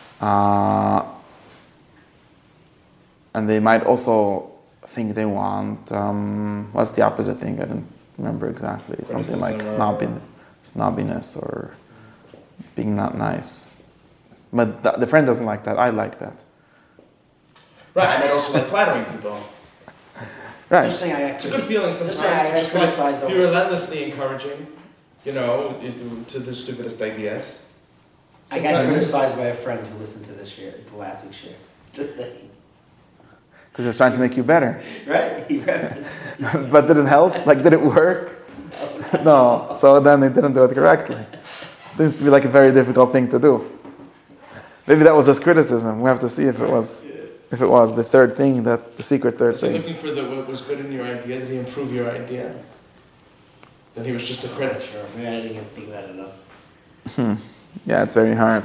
S1: And they might also think they want, what's the opposite thing? I don't remember exactly. Something like snobbiness or being not nice. But the friend doesn't like that. I like that.
S4: Right, and I also like flattering people.
S1: Right.
S5: Just saying,
S4: It's a good feeling sometimes.
S5: Just saying, I
S4: Just
S5: criticize
S4: like be relentlessly encouraging, to the stupidest ideas.
S5: I got criticized by a friend who listened to the last week's share. Just saying.
S1: Because he was trying to make you better.
S5: Right?
S1: But did it help? Like, did it work? No. So then they didn't do it correctly. Seems to be like a very difficult thing to do. Maybe that was just criticism. We have to see if it was the third thing, the secret third
S4: Was he
S1: thing.
S4: looking for what was good in your idea? Did he improve your idea? Then he was just a critic.
S5: Sure. Maybe I didn't get to think about it enough.
S1: Yeah, it's very hard.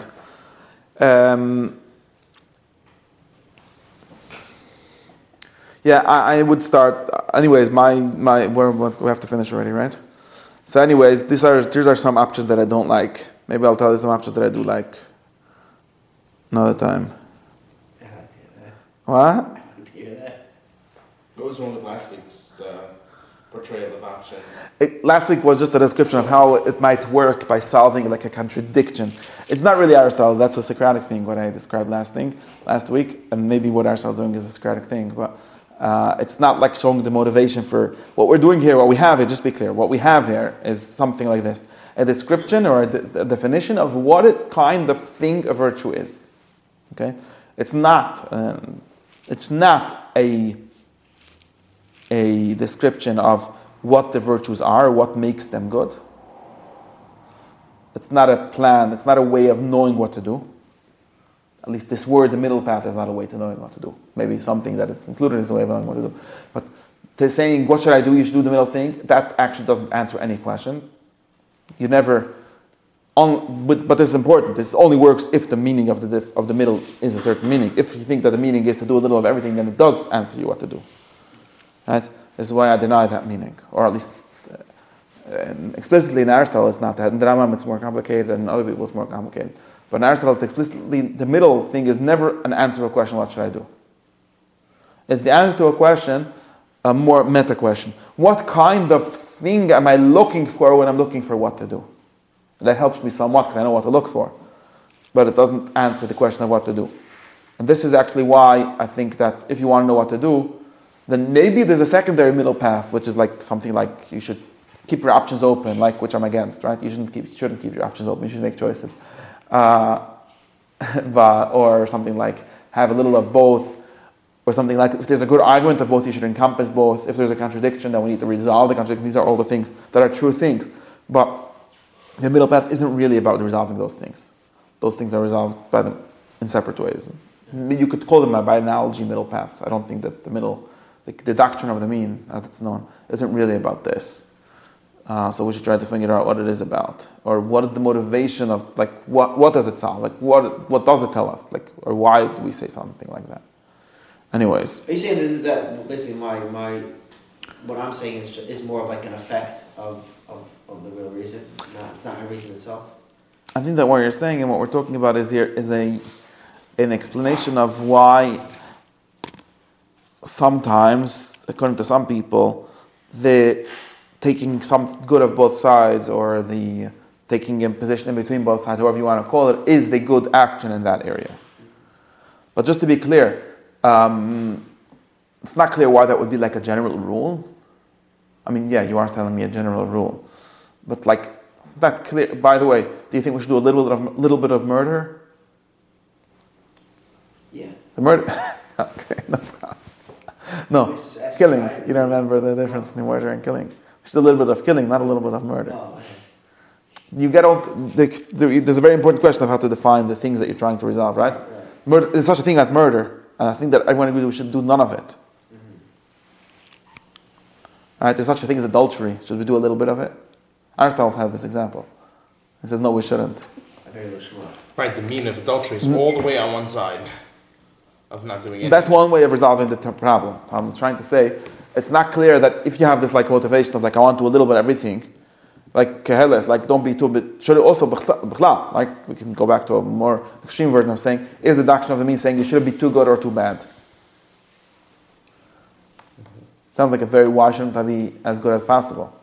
S1: I would start. Anyways, we have to finish already, right? So, anyways, these are some options that I don't like. Maybe I'll tell you some options that I do like another time.
S5: I like to hear that.
S1: What?
S5: I like to hear that.
S4: What was wrong with last week's portrayal of options?
S1: Last week was just a description of how it might work by solving like a contradiction. It's not really Aristotle, that's a Socratic thing, what I described last week, and maybe what Aristotle's doing is a Socratic thing, but it's not like showing the motivation for what we're doing here, what we have here, just be clear, what we have here is something like this, a description or a definition of what it kind of thing a virtue is. Okay? It's not a description of what the virtues are, what makes them good. It's not a plan, it's not a way of knowing what to do. At least this word, the middle path, is not a way to knowing what to do. Maybe something that it's included is a way of knowing what to do. But to saying, what should I do, you should do the middle thing, that actually doesn't answer any question. You never, but this is important, this only works if the meaning of the middle is a certain meaning. If you think that the meaning is to do a little of everything, then it does answer you what to do. Right? This is why I deny that meaning, or at least explicitly in Aristotle it's not that. In the Rambam it's more complicated, and in other people it's more complicated. But in Aristotle it's explicitly, the middle thing is never an answer to a question, what should I do? It's the answer to a question, a more meta question. What kind of thing am I looking for when I'm looking for what to do? That helps me somewhat because I know what to look for. But it doesn't answer the question of what to do. And this is actually why I think that if you want to know what to do, then maybe there's a secondary middle path, which is like something like you should keep your options open, like which I'm against, right? You shouldn't keep your options open. You should make choices, or something like have a little of both, or something like if there's a good argument of both, you should encompass both. If there's a contradiction, then we need to resolve the contradiction. These are all the things that are true things, but the middle path isn't really about resolving those things. Those things are resolved in separate ways. You could call them by analogy middle path. I don't think that the middle. The doctrine of the mean, as it's known, isn't really about this. So we should try to figure out what it is about, or what is the motivation of, like, what does it solve? Like, what does it tell us? Like, or why do we say something like that? Anyways.
S5: Are you saying that basically what I'm saying is more of like an effect of the real reason? It's not a reason itself?
S1: I think that what you're saying and what we're talking about is an explanation of why sometimes, according to some people, the taking some good of both sides, or the taking a position in between both sides, however you want to call it, is the good action in that area. But just to be clear, it's not clear why that would be like a general rule. I mean, yeah, you are telling me a general rule, but like not clear. By the way, do you think we should do a little bit of murder?
S5: Yeah.
S1: The murder. Okay, no problem. No, killing. You don't remember the difference in murder and killing. Just a little bit of killing, not a little bit of murder.
S5: Oh, okay.
S1: you get on. There's a very important question of how to define the things that you're trying to resolve, right? Murder, there's such a thing as murder, and I think that everyone agrees we should do none of it. Right? There's such a thing as adultery. Should we do a little bit of it? Aristotle has this example. He says no, we shouldn't.
S4: Right, the mean of adultery is all the way on one side of not doing anything.
S1: That's one way of resolving the problem. I'm trying to say, it's not clear that if you have this like motivation of like I want to do a little bit of everything, like keheles, like don't be too bit. Should it also b'chla? Like we can go back to a more extreme version of saying, is the doctrine of the mean saying you shouldn't be too good or too bad? Sounds like a very why shouldn't I be as good as possible?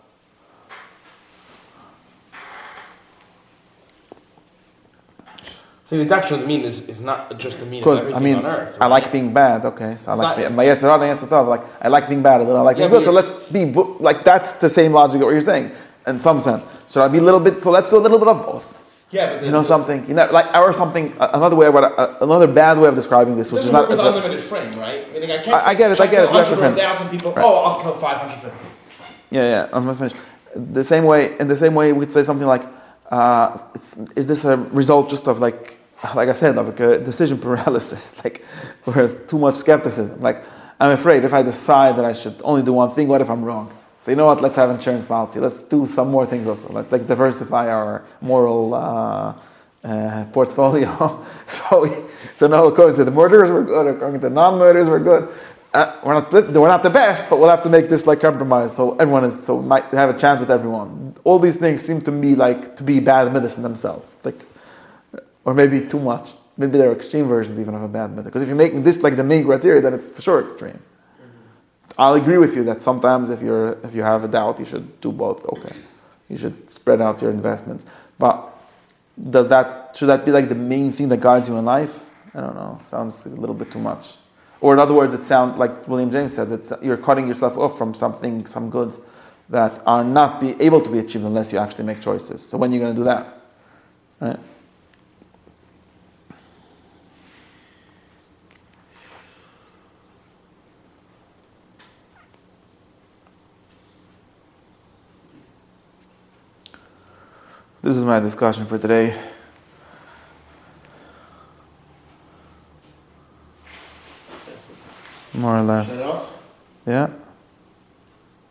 S4: See, the doctrine of the mean is not just the mean of
S1: Because
S4: everything on earth.
S1: I
S4: right?
S1: like being bad. Okay, so I
S4: It's
S1: like
S4: not-
S1: my yes, the answer to like I like being bad a little. I like
S4: Yeah,
S1: being good. So
S4: but
S1: let's be like that's the same logic of what you're saying in some sense. Should I be a little bit? So let's do a little bit of both.
S4: Yeah, but
S1: You know something, you know, like or something. Another way, another bad way of describing this, which is not.
S4: with
S1: it's a-
S4: unlimited frame, right? Meaning I can't.
S1: I get it,
S4: say,
S1: I get it, we have to
S4: 100 or
S1: frame.
S4: 1,000 people.
S1: Right.
S4: Oh, I'll kill 550.
S1: Yeah, I'm gonna finish. The same way, in the same way, we'd say something like, "Is this a result just of like I said, of like a decision paralysis, like where there's too much skepticism? Like I'm afraid if I decide that I should only do one thing, what if I'm wrong? So you know what? Let's have insurance policy. Let's do some more things also. Let's like diversify our moral portfolio. So now, according to the murderers, we're good. According to the non-murderers, we're good. We're not the best, but we'll have to make this like compromise. So we might have a chance with everyone. All these things seem to me like to be bad medicine themselves, like, or maybe too much. Maybe they're extreme versions even of a bad medicine. Because if you're making this like the main criteria, then it's for sure extreme. I'll agree with you that sometimes if you have a doubt, you should do both. Okay, you should spread out your investments. But should that be like the main thing that guides you in life? I don't know. Sounds a little bit too much. Or in other words, it sounds like William James says, you're cutting yourself off from some goods that are not able to be achieved unless you actually make choices. So when are you going to do that? Right? This is my discussion for today. More or less. Yeah.